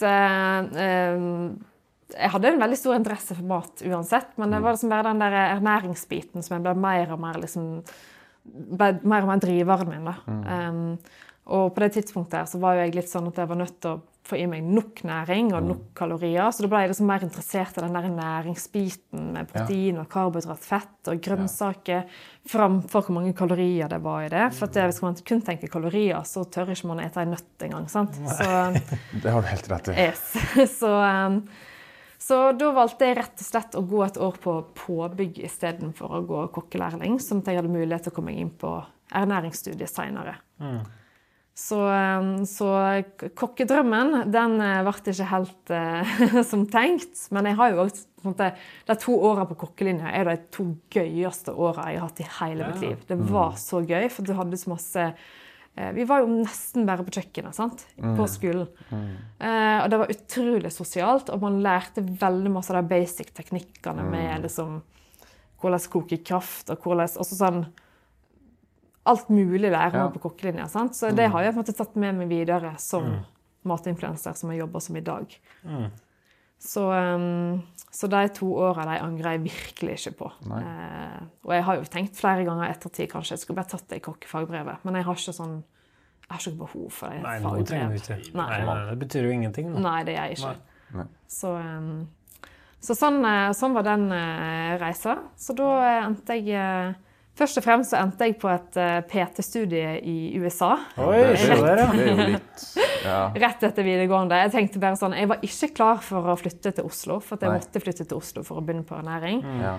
jeg hadde en veldig stor interesse for mat uansett, men det var liksom bare den der ernæringsbiten som jeg ble mer og mer liksom mer og mer driveren min da. Og på det tidspunktet her så var jo jeg litt sånn at jeg var nødt til å få i meg nok næring og nok kalorier, så da ble jeg liksom mer interessert i den der næringsbiten med protein og karbohydrat, fett og grønnsaker framfor hvor mange kalorier det var i det. For at hvis man kun tenker kalorier, så tør ikke man ete en nøtt engang, sant? Det har du helt rett i. Yes. Så da valgte jeg rett og slett å gå et år på påbygg i stedet for å gå kokkelærling, sånn at jeg hadde mulighet til å komme inn på ernæringsstudiet senere. Så kokkedrømmen, den ble ikke helt som tenkt, men jeg har jo også, på en måte, de 2 årene på kokkelinja er de 2 gøyeste årene jeg har hatt i hele mitt liv. Det var så gøy, for du hadde så masse... Vi var jo nesten bare på kjøkkenet, sant? På skolen. Og det var utrolig sosialt, og man lærte veldig masse av de basic teknikkene med liksom, hvordan koke kraft, og hvordan, også sånn, alt mulig lærer på kokkelinja, sant? Så det har jeg på en måte tatt med meg videre som matinfluencer som jeg jobber som i dag. Så de 2 årene de angrer jeg virkelig ikke på. Og jeg har jo tenkt flere ganger ettertid, kanskje jeg skulle bare tatt det i kokkefagbrevet, men jeg har ikke behov for det fagbrev. Nei, nå trenger du ikke. Nei, det betyr jo ingenting. Da. Nei, det gjør jeg ikke. Så sånn var den reisa. Så da endte jeg... Først og fremst så endte jeg på et PT-studie i USA. Oi, det er jo litt... Rett etter videregående. Jeg tenkte bare sånn, jeg var ikke klar for å flytte til Oslo, for at jeg måtte flytte til Oslo for å begynne på ernæring.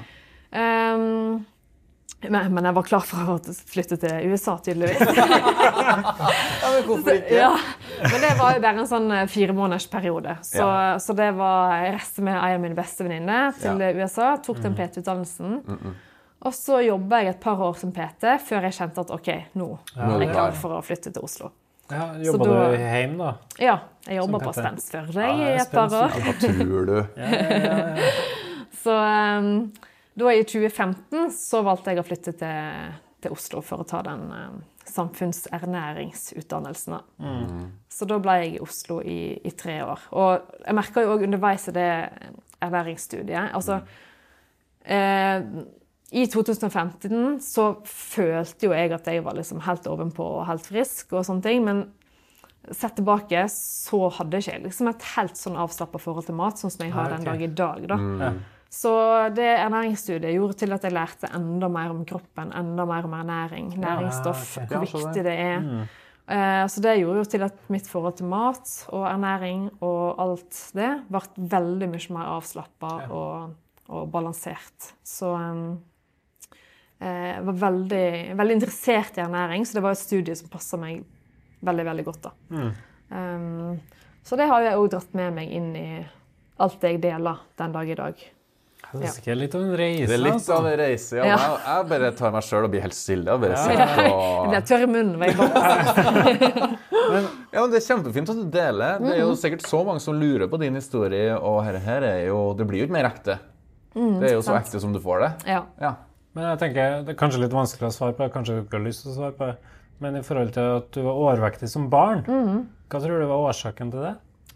Men jeg var klar for å flytte til USA, tydeligvis. Men hvorfor ikke? Ja, men det var jo bare en sånn 4 måneders periode. Så det var, jeg reiste med en av mine beste venninner til USA, tok den PT-utdannelsen. Og så jobbet jeg et par år som PT, før jeg kjente at ok, nå er jeg klar for å flytte til Oslo. Ja, jobbet du hjemme da? Ja, jeg jobbet på Stensfjord i et par år. Hva tror du? Så da i 2015 så valgte jeg å flytte til Oslo for å ta den samfunnsernæringsutdannelsen. Så da ble jeg i Oslo i 3 år. Og jeg merket jo også underveis i det ernæringsstudiet, altså i 2015 så følte jo jeg at jeg var liksom helt ovenpå og helt frisk og sånne ting, men sett tilbake så hadde ikke jeg liksom et helt sånn avslappet forhold til mat, sånn som jeg har den dag i dag da. Så det ernæringsstudiet gjorde til at jeg lærte enda mer om kroppen, enda mer om ernæring, næringsstoff, hvor viktig det er. Så det gjorde jo til at mitt forhold til mat og ernæring og alt det ble veldig mye mer avslappet og balansert. Så jeg var veldig interessert i ernæring, så det var et studie som passet meg veldig, veldig godt da. Så det har jeg også dratt med meg inn i alt det jeg deler den dag i dag. Det er ikke litt av en reise. Det er litt av en reise, ja. Jeg bare tar meg selv og blir helt stille og bare sitter og... Jeg blir tørr i munnen, var jeg bare. Men det er kjempefint at du deler. Det er jo sikkert så mange som lurer på din historie, og her er jo, det blir jo ikke mer ekte. Det er jo så ekte som du får det. Ja. Men jeg tenker, det er kanskje litt vanskelig å svare på, kanskje du ikke har lyst til å svare på, men i forhold til at du var overvektig som barn, hva tror du var årsaken til det?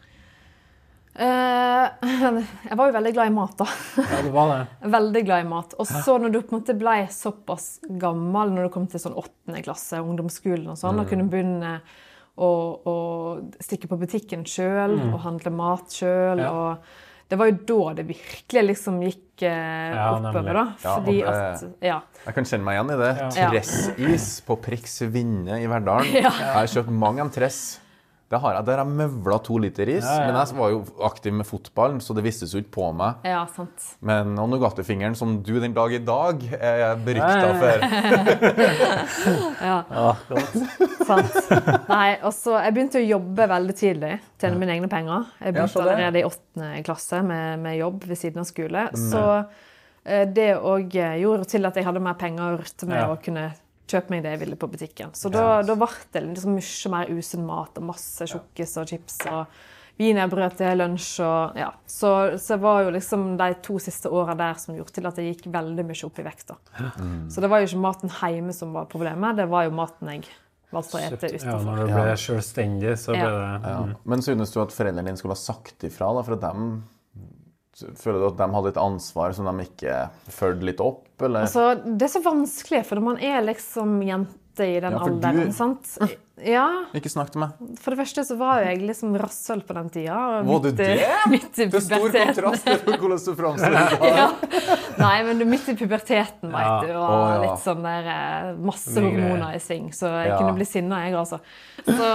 Jeg var jo veldig glad i mat da. Ja, det var det. Veldig glad i mat. Og så når du på en måte ble såpass gammel, når du kom til sånn 8. klasse, ungdomsskolen og sånn, og kunne begynne å stikke på butikken selv, og handle mat selv, og det var jo da det virkelig liksom gikk oppover da. Fordi jeg kan kjenne meg igjen i det. Tressis på Prix Vinne i Verdalen. Jeg har kjøpt mange en tress. Der har jeg møvlet 2 liter is, men jeg var jo aktiv med fotballen, så det vistes jo ikke på meg. Ja, sant. Men Nougattifingeren, som du den dag i dag, er jeg beryktet for. Godt. Sant. Nei, og så jeg begynte å jobbe veldig tidlig, tjene mine egne penger. Jeg begynte allerede i 8. klasse med jobb ved siden av skole. Så det også gjorde til at jeg hadde mer penger å rutte med å kunne kjøpe meg det jeg ville på butikken. Så da ble det liksom mye mer usunn mat, og masse sjokkis og chips, og wienerbrød til lunsj, og Så det var jo liksom de 2 siste årene der som gjorde til at jeg gikk veldig mye opp i vekt da. Så det var jo ikke maten hjemme som var problemet, det var jo maten jeg valgte å ete utenfor. Ja, når du ble selvstendig, så ble det... Men synes du at foreldrene dine skulle ha sagt ifra da, for at føler du at de hadde et ansvar som de ikke følte litt opp, eller? Altså, det er så vanskelig, for man er liksom jente i den alderen, sant? Ja. Ikke snakk til meg. For det første så var jeg liksom rassøl på den tida. Var du det? Midt i puberteten. Det er stor kontrast til hvordan du fremstiller det. Nei, men midt i puberteten, vet du, og litt sånn der, masse hormoner i sving, så jeg kunne bli sinnet, jeg altså. Så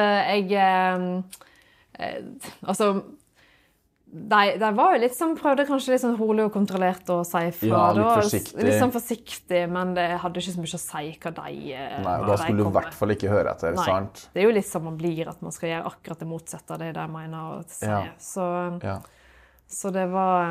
altså, de var jo litt sånn, prøvde kanskje litt sånn rolig og kontrollert å si fra. Ja, litt forsiktig. Litt sånn forsiktig, men det hadde ikke så mye å si hva de Nei, og da skulle du i hvert fall ikke høre etter, sant? Det er jo litt som man blir, at man skal gjøre akkurat det motsatte av det de mener å si. Så det var...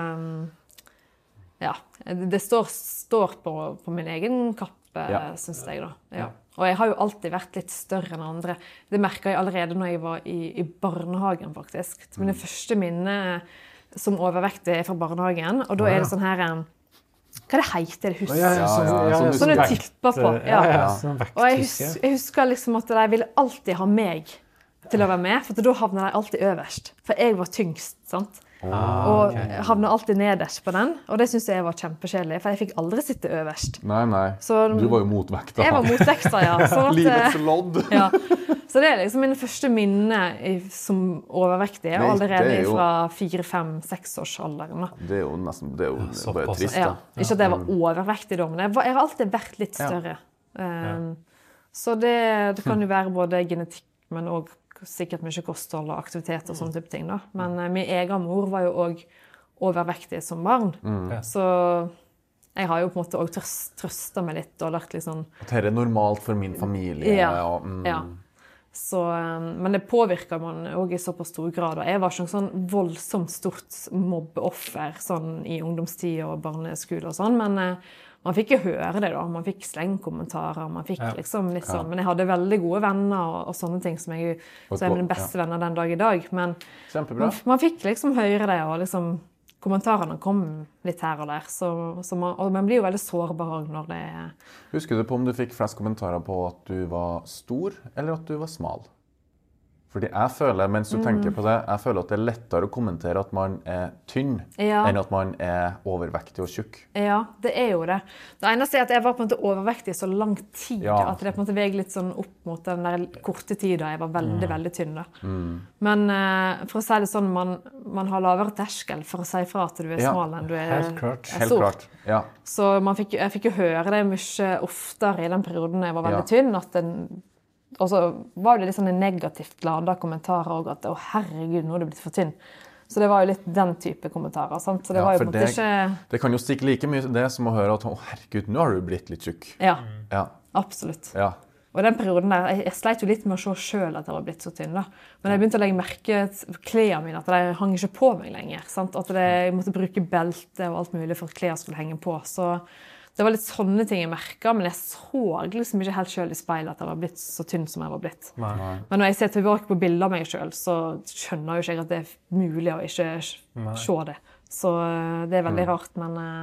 det står på min egen kappe, synes jeg da. Og jeg har jo alltid vært litt større enn andre. Det merket jeg allerede når jeg var i barnehagen, faktisk. Mine første minne som overvektig er fra barnehagen, og da er det sånn her... hva det heter det huset? Sånn du tipper på. Sånn og jeg husker liksom at de ville alltid ha meg til å være med, for da havner de alltid øverst. For jeg var tyngst, sant? Og havner alltid nederst på den, og det synes jeg var kjempekjedelig, for jeg fikk aldri sitte øverst. Nei, så, du var jo motvekta. Jeg var motvekta, ja. Livets lodd. Ja. Så det liksom mine første minne som overvektig, allerede fra 4-5-6-årsalderen. Det jo nesten, det jo bare trist. Ja. Ikke at jeg var overvektig da, men jeg har alltid vært litt større. Så det kan jo være både genetikk, men også sikkert mye kosthold og aktivitet og sånne type ting da. Men min egen mor var jo også overvektig som barn. Så jeg har jo på en måte også trøstet meg litt og lagt litt sånn... At dette normalt for min familie. Ja. Så, men det påvirker man også i såpass stor grad. Og jeg var ikke en sånn voldsomt stort mobbeoffer sånn i ungdomstid og barneskole og sånn, men man fikk jo høre det da. Man fikk slengkommentarer, man fikk liksom litt sånn. Men jeg hadde veldig gode venner og sånne ting som er mine beste venner den dag i dag. Men man fikk liksom høre det, og liksom kommentarene kom litt her og der. Og man blir jo veldig sårbar når det Husker du på om du fikk flest kommentarer på at du var stor, eller at du var smal? Fordi jeg føler, mens du tenker på det, jeg føler at det lettere å kommentere at man tynn, enn at man overvektig og tjukk. Ja, det jo det. Det eneste at jeg var på en måte overvektig så lang tid, at det på en måte veg litt sånn opp mot den der korte tiden jeg var veldig, veldig tynn da. Men for å si det sånn, man har lavere terskel for å si fra at du smal enn du stor. Helt klart, ja. Så jeg fikk jo høre det mye oftere i den perioden jeg var veldig tynn, at og så var det litt sånne negativt ladet kommentarer også, at herregud, nå er du blitt for tynn. Så det var jo litt den type kommentarer, sant? Så det var jo på en måte ikke... Det kan jo stikke like mye det som å høre at, herregud, nå har du blitt litt tjukk. Ja, absolutt. Ja. Og den perioden der, jeg sleit jo litt med å se selv at jeg var blitt så tynn da. Men jeg begynte å legge merke til klærne mine, at de hang ikke på meg lenger, sant? At jeg måtte bruke belte og alt mulig for at klær skulle henge på, så... Det var litt sånne ting jeg merket, men jeg så liksom ikke helt selv i speilet at jeg var blitt så tynn som jeg var blitt. Nei. Men når jeg ser tilbake på bilder av meg selv, så skjønner jo ikke jeg at det mulig å ikke se det. Så det veldig rart,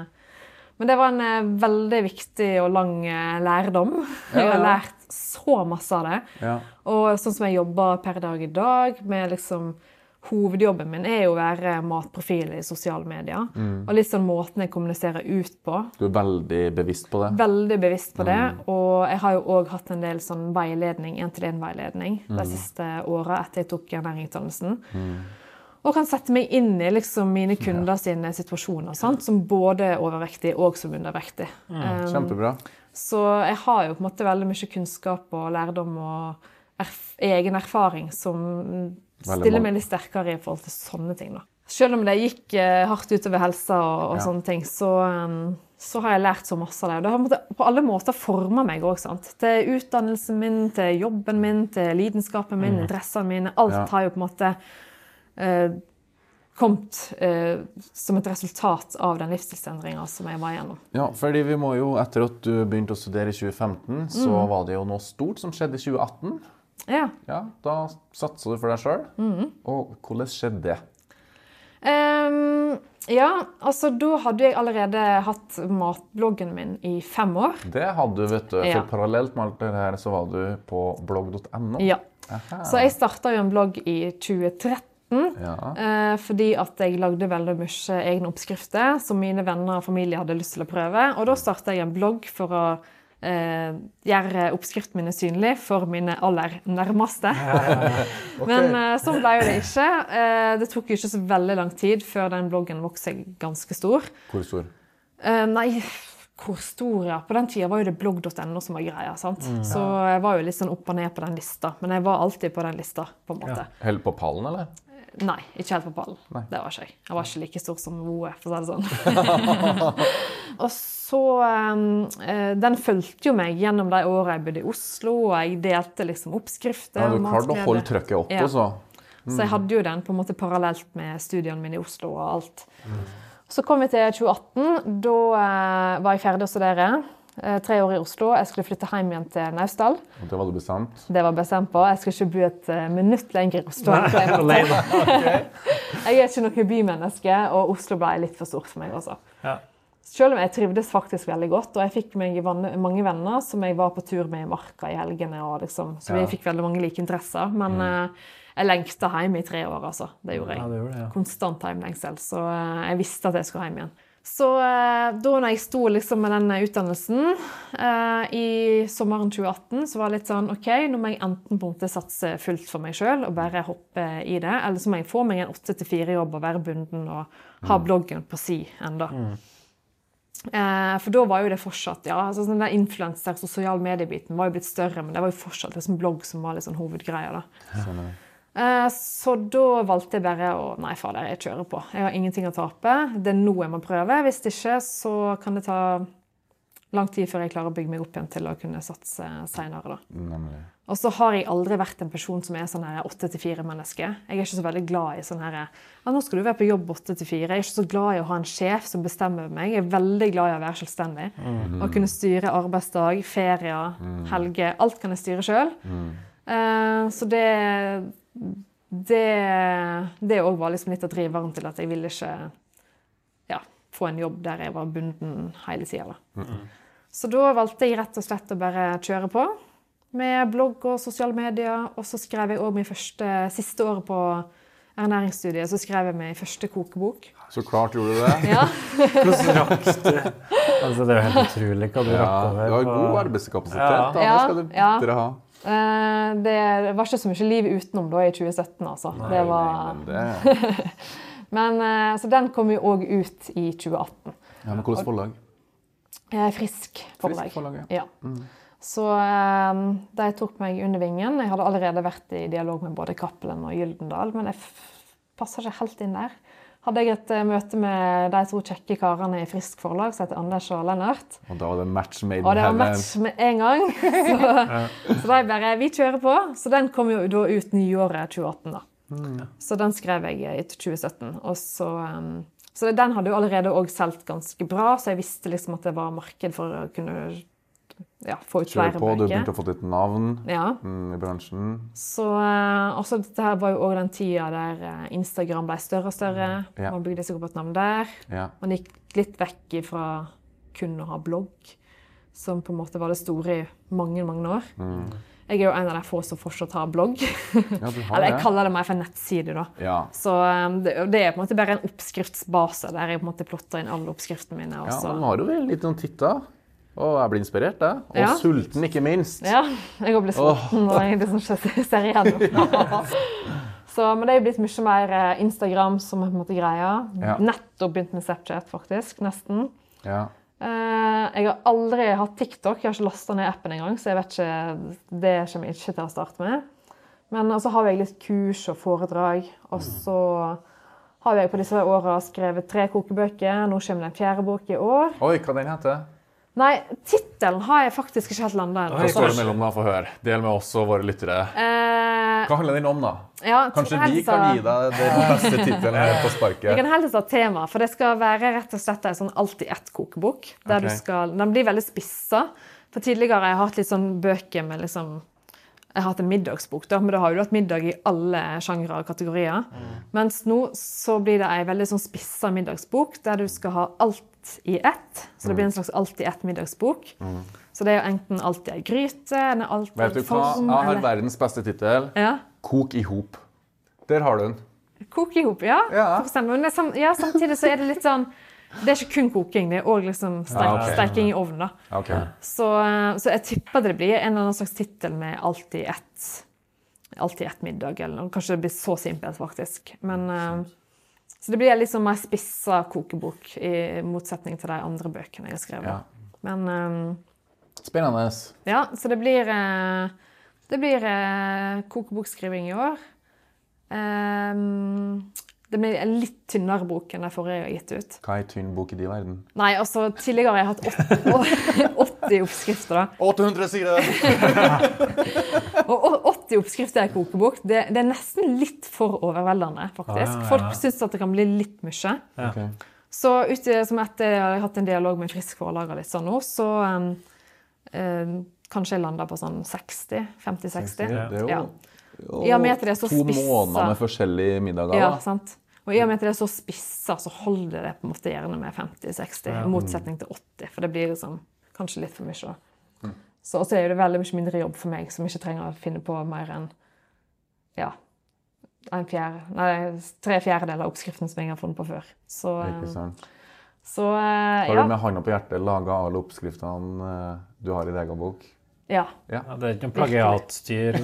men det var en veldig viktig og lang lærdom. Jeg har lært så masse av det. Ja. Og sånn som jeg jobber per dag i dag, med liksom... Hovedjobben min jo å være matprofil i sosiale medier. Og litt sånn måten jeg kommuniserer ut på. Du veldig bevisst på det? Veldig bevisst på det. Og jeg har jo også hatt en del sånn veiledning, 1-til-1-veiledning, de siste årene etter jeg tok ernæringsutdannelsen. Og kan sette meg inn i liksom mine kunder sine situasjoner, sant? Som både overvektig og som undervektig. Kjempebra. Så jeg har jo på en måte veldig mye kunnskap og lærdom og egen erfaring som... stille meg litt sterkere i forhold til sånne ting da. Selv om det gikk hardt utover helsa og sånne ting, så har jeg lært så masse av det. Og det har på alle måter formet meg også, sant? Til utdannelsen min, til jobben min, til lidenskapen min, interessene mine. Alt har jo på en måte kommet som et resultat av den livsstilsendringen som jeg var igjennom. Ja, fordi vi må jo, etter at du begynte å studere i 2015, så var det jo noe stort som skjedde i 2018. Ja, da satset du for deg selv. Og hvordan skjedde det? Ja, altså da hadde jeg allerede hatt matbloggen min i 5 år. Det hadde du, vet du. For parallelt med alt det her så var du på blogg.no. Ja, så jeg startet jo en blogg i 2013. Fordi at jeg lagde veldig mye egne oppskrifter som mine venner og familie hadde lyst til å prøve. Og da startet jeg en blogg for å gjøre oppskriften mine synlig for mine aller nærmeste. Men sånn ble jo det ikke. Det tok jo ikke så veldig lang tid før den bloggen vokste seg ganske stor. Hvor stor? Nei, hvor stor, ja. På den tiden var jo det blogg.no som var greia, sant? Så jeg var jo litt sånn opp og ned på den lista, men jeg var alltid på den lista, på en måte. Helt på pallen, eller? Nei, ikke helt på pallen. Det var ikke jeg. Jeg var ikke like stor som Voe, for å si det sånn. Og så, den følte jo meg gjennom de årene jeg bodde i Oslo, og jeg delte liksom oppskrifter. Ja, du klarte å holde trykket oppe, så. Så jeg hadde jo den på en måte parallelt med studiene mine i Oslo og alt. Så kom vi til 2018, da var jeg ferdig å studere. 3 år i Oslo. Jeg skulle flytte hjem igjen til Naustdal. Og det var du bestemt? Det var bestemt på. Jeg skulle ikke bo et minutt lenger i Oslo. Jeg ikke noe bymenneske, og Oslo ble litt for stort for meg også. Ja. Selv om jeg trivdes faktisk veldig godt, og jeg fikk meg mange venner som jeg var på tur med i marka i helgene, og liksom, så vi fikk veldig mange like interesser, men jeg lengte hjem i 3 år, altså. Det gjorde jeg. Ja, det gjorde det, ja. Konstant hjemlengsel, så jeg visste at jeg skulle hjem igjen. Så da når jeg sto liksom med denne utdannelsen i sommeren 2018, så var det litt sånn, ok, nå må jeg enten på en måte satse fullt for meg selv og bare hoppe i det, eller så må jeg få meg en 8-4 jobb og være bunden og ha bloggen på si enda. For da var jo det fortsatt, ja, altså den der influencer, sosial mediebiten var jo blitt større, men det var jo fortsatt liksom blogg som var litt sånn hovedgreia da. Så da valgte jeg bare nei fader, jeg kjører på. Jeg har ingenting å tape. Det nå jeg må prøve. Hvis ikke, så kan det ta lang tid før jeg klarer å bygge meg opp igjen til å kunne satse senere da. Og så har jeg aldri vært en person som sånn her 8-4-menneske. Jeg ikke så veldig glad i sånn her, nå skal du være på jobb 8-4. Jeg ikke så glad i å ha en sjef som bestemmer over meg. Jeg veldig glad i å være selvstendig. Å kunne styre arbeidsdag, ferier, helger. Alt kan jeg styre selv. Så det også var liksom litt av driveren til at jeg ville ikke få en jobb der jeg var bunden hele tiden da. Så da valgte jeg rett og slett å bare kjøre på med blogg og sosiale medier, og så skrev jeg også min siste året på ernæringsstudiet, så skrev jeg min første kokebok. Så klart gjorde du det. Ja. Hvordan rakk du? Altså, det jo helt utrolig hva du rakk over. Du har god arbeidskapasitet, da. Det skal du bedre ha. Det var ikke så mye liv utenom da i 2017, altså. Nei, det var... Men så den kom jo også ut i 2018. Ja, men hvordan forlag? Frisk forlag. Frisk forlag, ja. Så da jeg tok meg under vingen, jeg hadde allerede vært i dialog med både Cappelen og Gyldendal, men jeg passet ikke helt inn der. Hadde jeg et møte med de 2 kjekke karene i Frisk forlag, som heter Anders og Lennart. Og da var det match made in heaven. Og det var match med en gang. Så da bare, vi kjører på. Så den kom jo da ut nyåret 2018 da. Så den skrev jeg i 2017. Og så den hadde jo allerede også solgt ganske bra, så jeg visste liksom at det var marked for å kunne få ut flere bøker. Du begynte å få ditt navn i bransjen. Så også dette her var jo også den tiden der Instagram ble større og større. Man bygde seg opp et navn der. Man gikk litt vekk fra kun å ha blogg, som på en måte var det store i mange, mange år. Jeg jo en av de få som fortsatt har blogg. Eller jeg kaller det meg for nettside da. Så det på en måte bare en oppskriftsbase, der jeg på en måte plotter inn alle oppskriftene mine. Ja, man har jo veldig litt noen titter. Og jeg blir inspirert, da. Og sulten, ikke minst. Ja, jeg blir sulten når jeg liksom ser igjennom. Men det jo blitt mye mer Instagram som på en måte greier. Nettopp begynt med Snapchat, faktisk, nesten. Jeg har aldri hatt TikTok, jeg har ikke lastet ned appen en gang, så jeg vet ikke, det kommer jeg ikke til å starte med. Men så har jeg litt kurs og foredrag, og så har jeg på disse årene skrevet 3 kokebøker, nå kommer den 4. bok i år. Oi, hva den heter? Nei, titelen har jeg faktisk ikke helt landet. Hva står det mellom da, for hør? Del med oss og våre lyttere. Hva handler den om da? Kanskje vi kan gi deg den beste titelen her på sparket? Jeg kan helst ha tema, for det skal være rett og slett en sånn alltid ett kokebok. Der den blir veldig spisset. For tidligere har jeg hatt litt sånn bøker med liksom... Jeg har hatt en middagsbok da, men da har jo hatt middag i alle sjangre og kategorier. Mens nå så blir det en veldig sånn spisset middagsbok, der du skal ha alt i ett. Så det blir en slags alt i ett middagsbok. Så det jo enten alltid en gryte, eller alltid vet du hva? Jeg har verdens beste titel. Kok i hop. Der har du den. Kok i hop, ja. For eksempel. Men samtidig så det litt sånn, det ikke kun koking, det også liksom steking i ovnen da. Så jeg tipper det blir en eller annen slags titel med alltid ett middag, eller noe. Kanskje det blir så simpelt faktisk. Men... Så det blir liksom mer spisset kokebok i motsetning til de andre bøkene jeg har skrevet. Men... Spennende. Ja, så det blir kokebokskriving i år. Det blir en litt tynnere bok enn den forrige jeg har gitt ut. Hva tynn bok i din verden? Nei, altså tidligere har jeg hatt 80 oppskrifter da. 800 sider! Og 80 oppskrifter i kokebok, det nesten litt for overveldende, faktisk. Folk synes at det kan bli litt mye. Så som etter jeg har hatt en dialog med Frisk forlag og litt sånn nå, så kanskje jeg lander på sånn 50-60. Det jo 2 måneder med forskjellige middager. Ja, sant. Og I og med at det så spisset, så holder det på en måte gjerne med 50-60, I motsetning til 80, for det blir liksom kanskje litt for mye. Så også det veldig mye mindre jobb for meg, som ikke trenger å finne på mer enn, ja, 3/4 av oppskriften som jeg har funnet på før. Så, Ikke sant. Så, har du med hånda på hjertet laget alle oppskriftene du har I Vegabok? Ja. Det ikke noen plagiatstyr.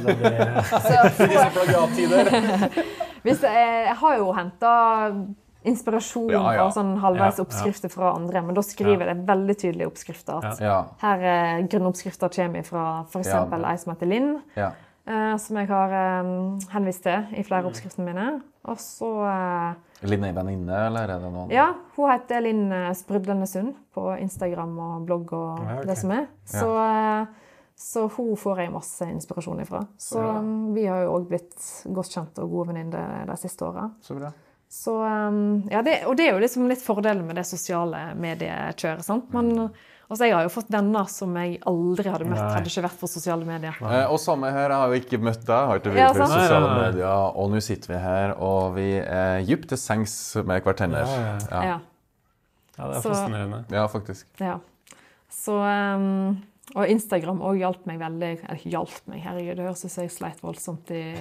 Jeg har jo hentet inspirasjon og sånn halvveis oppskrifter fra andre, men da skriver jeg veldig tydelige oppskrifter. Her grunnoppskrifter kommer fra for eksempel ei som heter Linn, som jeg har henvist til I flere oppskriftene mine. Og så... Linn venninne, eller det noen? Ja, hun heter Linn Sprudlende Sund på Instagram og blogg og det som Så hun får jeg masse inspirasjon ifra. Så vi har jo også blitt godt kjent og gode venninner de siste årene. Så bra. Så, og det jo liksom litt fordelen med det sosiale mediekjøret, sant? Men altså, jeg har jo fått venner som jeg aldri hadde møtt, hadde ikke vært for sosiale medier. Og samme her, jeg har jo ikke møtt deg, jeg har ikke vært for sosiale medier, og nå sitter vi her, og vi dypt til sengs med hvertenner. Ja, det fascinerende. Ja, faktisk. Ja, så... Og Instagram også hjalp meg veldig, herregud, det høres ut som jeg sleit voldsomt I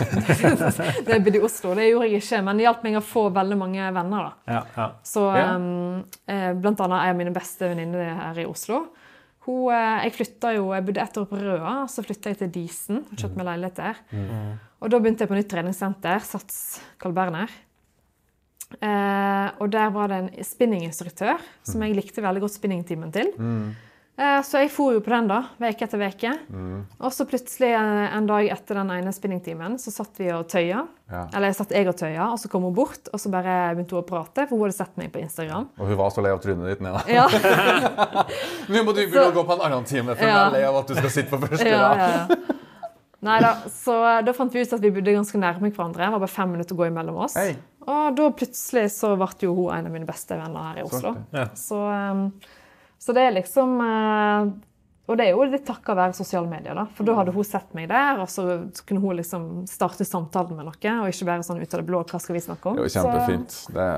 I Oslo, det gjorde jeg ikke, men det hjalp meg å få veldig mange venner da. Så blant annet en av mine beste venninner her I Oslo, jeg bodde 1 år på Røa, så flyttet jeg til Disen, og kjøpte meg leilighet der. Og da begynte jeg på nytt treningssenter, Sats Carl Berner. Og der var det en spinninginstruktør, som jeg likte veldig godt spinningtimen til. Så jeg for jo på den da, veke etter veke. Og så plutselig en dag etter den ene spinningtimen, så satt vi og tøya. Eller satt jeg og tøya, og så kom hun bort, og så bare begynte hun å prate, for hun hadde sett meg på Instagram. Og hun var så lei av trynet ditt, Nina. Ja. Nå må du begynne å gå på en annen time, for jeg lei av at du skal sitte på første da. Neida, så da fant vi ut at vi bodde ganske nærme hverandre. Det var bare 5 minutter å gå imellom oss. Og da plutselig så ble jo hun en av mine beste venner her I Oslo. Så det liksom, og det jo litt takket være sosiale medier da, for da hadde hun sett meg der, og så kunne hun liksom starte samtalen med noe, og ikke bare sånn ut av det blå, hva skal vi snakke om? Det var kjempefint.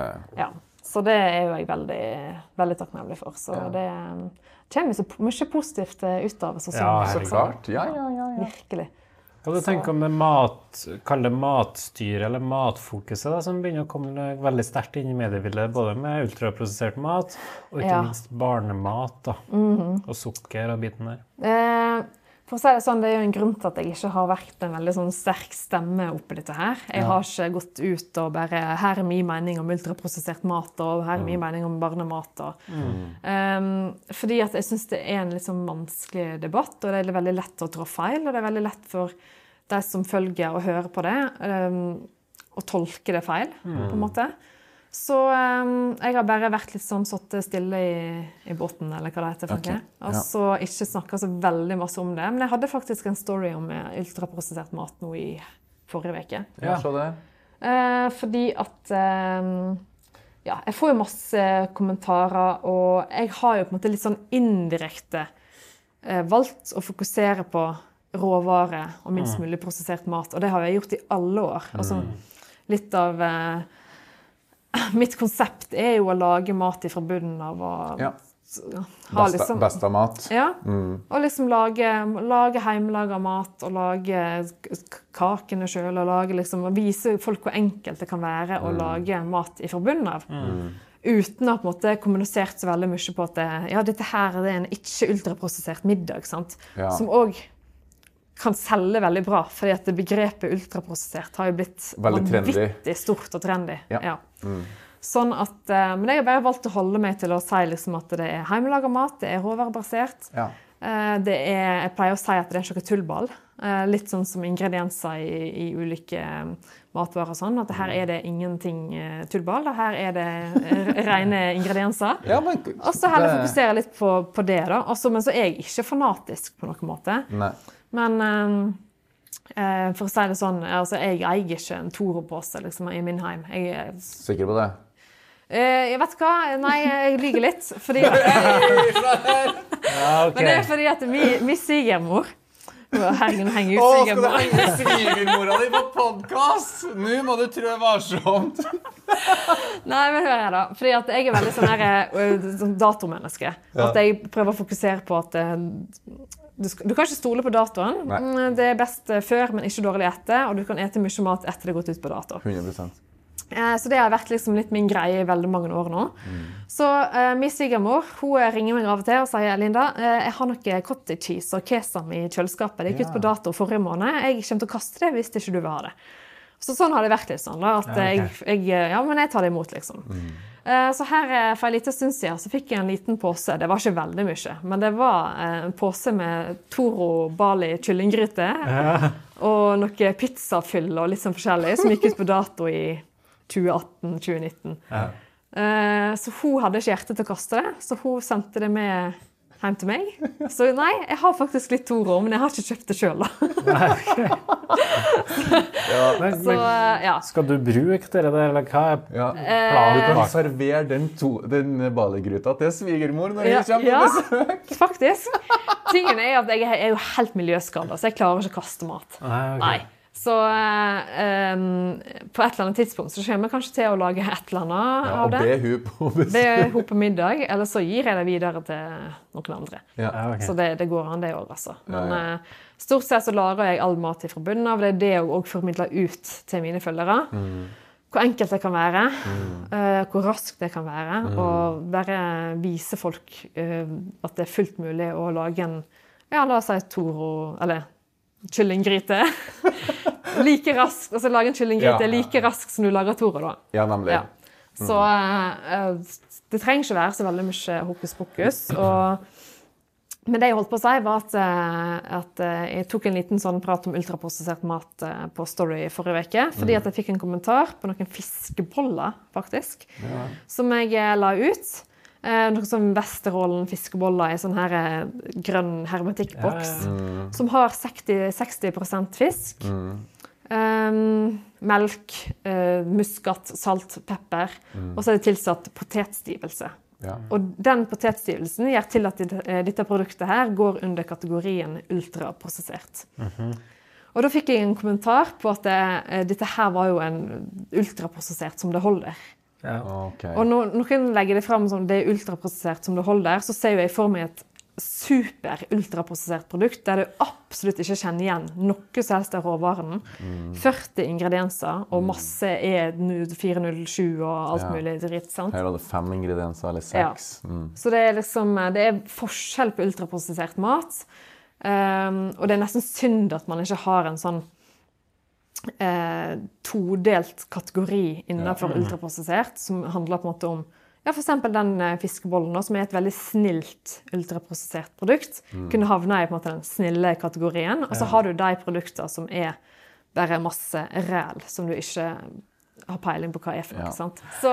Så det jo jeg veldig, veldig takknemlig for. Så det kommer så mye positivt ut av sosiale medier. Så klart, ja. Virkelig. Hva du tenker om det kall det matstyr eller matfokuset da, som begynner å komme veldig sterkt inn I mediebildet, både med ultraprosessert mat og ikke minst barnemat da, og sukker og biten der? For å si det sånn, det jo en grunn til at jeg ikke har vært en veldig sånn sterk stemme oppi dette her. Jeg har ikke gått ut og bare, her min mening om ultraprosessert mat, og her min mening om barnemat. Fordi at jeg synes det en litt sånn vanskelig debatt, og det veldig lett å trå feil, og det veldig lett for de som følger og hører på det, å tolke det feil, på en måte. Så jeg har bare vært litt sånn satt stille I båten, eller hva det heter for noe. Og så ikke snakket så veldig masse om det. Men jeg hadde faktisk en story om ultraprosessert mat nå I forrige veke. Ja, så det. Fordi at jeg får jo masse kommentarer, og jeg har jo på en måte litt sånn indirekte valgt å fokusere på råvare og minst mulig prosessert mat. Og det har jeg gjort I alle år. Altså, litt av... Mitt konsept jo å lage mat fra bunnen av å ha liksom... Best av mat. Ja, og liksom lage hjemmelaget mat, og lage kakene selv, og vise folk hvor enkelt det kan være å lage mat fra bunnen av. Uten å på en måte kommunisert så veldig mye på at dette her en ikke ultraprosessert middag, sant? Som også kan selge veldig bra, fordi at begrepet ultraprosessert har jo blitt vanvittig stort og trendy. Sånn at, men jeg har bare valgt å holde meg til å si liksom at det hjemmelaget mat, det råvarebasert. Jeg pleier å si at det en slags tullball. Litt sånn som ingredienser I ulike matvarer og sånn, at her det ingenting tullball, her det rene ingredienser. Og så heller fokusere litt på det da. Men så jeg ikke fanatisk på noen måte. Men for å si det sånn, altså, jeg eier ikke en Toro-påse liksom, I min heim. Sikker på det? Jeg vet hva, nei, jeg lyger litt. Fordi at, men det fordi at min svigermor, Herregud, nå henger Skal ut du henge svigermora di på podcast? Nå må du trø varsomt. Nei, men hør her da. Fordi at jeg veldig sånn datormenneske. At jeg prøver å fokusere på at du kan ikke stole på datoen. Det best før, men ikke dårlig etter. Og du kan ete mye mat etter det har gått ut på dato. 100%. Så det har vært liksom litt min greie i veldig mange år nå. Så min svigermor, hun ringer meg av og til og sier, Linda, jeg har noe cottage cheese og kesam i kjøleskapet. Det gikk ut på dato forrige måned. Jeg kommer til å kaste det hvis ikke du vil ha det. Så sånn har det vært litt sånn, da, at men jeg tar det imot, liksom. Så her for en liten stund siden så fikk jeg en liten pose. Det var ikke veldig mye, men det var en pose med Toro Bali kyllinggryte og noe pizzafyll og litt sånn forskjellig som gikk ut på dato i 2018-2019. Så hun hadde ikke hjerte til å kaste det, så hun sendte det med hjem til meg. Så nei, jeg har faktisk litt Toro, men jeg har ikke kjøpt det selv da. Skal du bruke det der, eller hva planen? Du kan servere den Bali-gryta til svigermor når jeg kommer på besøk. Faktisk. Tingen er at jeg er jo helt miljøskadet, så jeg klarer ikke å kaste mat. Nei. Så på et eller annet tidspunkt så kommer jeg kanskje til å lage et eller annet av det. Og be hun på besøk. Be hun på middag, eller så gir jeg det videre til noen andre. Så det går an det også, altså. Men stort sett så lager jeg all mat fra bunnen av. Det er det jeg også formidler ut til mine følgere. Hvor enkelt det kan være, hvor raskt det kan være, og bare vise folk at det er fullt mulig å lage en, la oss si Toro, eller kyllinggryte. Like raskt, altså lage en kyllinggryte like raskt som du lager Toro da. Ja, nemlig. Så det trenger ikke være så veldig mye hokus pokus. Men det jeg holdt på å si var at jeg tok en liten sånn prat om ultraprosessert mat på Story forrige uke, fordi at jeg fikk en kommentar på noen fiskeboller, faktisk, som jeg la ut. Noe som Vesterålen fiskeboller i sånn her grønn hermetikkboks, som har 60% fisk, melk, muskat, salt, pepper, og så er det tilsatt potetstivelse. Og den potetstivelsen gjør til at dette produktet her går under kategorien ultraprosessert. Og da fikk jeg en kommentar på at dette her var jo en ultraprosessert som det holder. Og når noen legger det frem som det er ultraprosessert som det holder, så ser jeg for meg et super ultraprosessert produkt der du absolutt ikke kjenner igjen noe som helst av råvaren. 40 ingredienser, og masse 407 og alt mulig dritt, sant? Her var det 5 ingredienser, eller 6. Så det er liksom, det er forskjell på ultraprosessert mat, og det er nesten synd at man ikke har en sånn todelt kategori innenfor ultraprosessert, som handler på en måte om for eksempel den fiskebollen, som er et veldig snilt ultraprosessert produkt, kunne havne i på en måte den snille kategorien, og så har du de produkter som er bare masse ræl, som du ikke har peiling på hva er for noe, sant? Så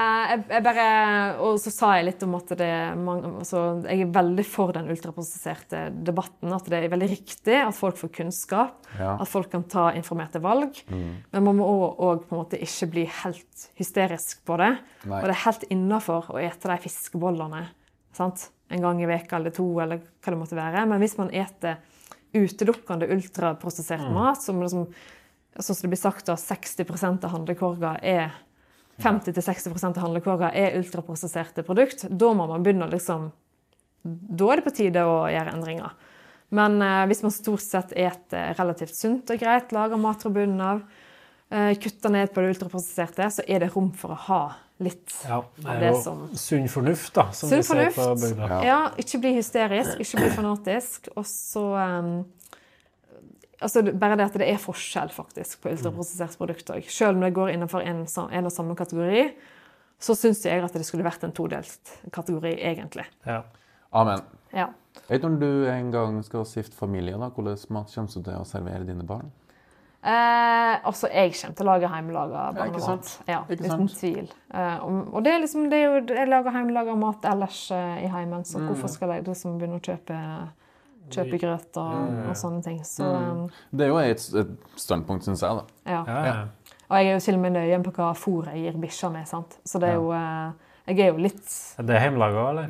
og så sa jeg litt om at jeg er veldig for den ultraprosesserte debatten, at det er veldig riktig at folk får kunnskap, at folk kan ta informerte valg, men man må også på en måte ikke bli helt hysterisk på det, og det er helt innenfor å ete de fiskebollene, sant? En gang i veka eller 2, eller hva det måtte være, men hvis man eter utelukkende ultraprosessert mat, som liksom sånn som det blir sagt da, 60% av handlekorga 50-60% av handlekorga er ultraprosesserte produkt, da må man begynne liksom, da er det på tide å gjøre endringer. Men hvis man stort sett eter relativt sunt og greit, lager mat fra bunnen av, kutter ned på det ultraprosesserte, så er det rom for å ha litt av det som... Sunn fornuft da, som vi ser på bygda. Ja, ikke bli hysterisk, ikke bli fanatisk, og så... Altså, bare det at det er forskjell faktisk på ultraprosessert produkter. Selv om det går innenfor en og samme kategori, så synes jeg at det skulle vært en todelt kategori, egentlig. Amen. Vet du når du en gang skal stifte familie, da, hvordan mat kommer du til å servere dine barn? Altså, jeg kommer til å lage hjemmelaget barnemat. Uten tvil. Og det er liksom, jeg lager hjemmelaget mat ellers i heimen, så hvorfor skal jeg liksom begynne å kjøpe grøt og sånne ting. Så, det er jo et standpunkt, synes jeg, da. Og jeg er jo til og med nøye på hva fôr jeg gir bikkjer med, sant? Så det er jo... jeg jo litt... Er det hjemmelaget, eller?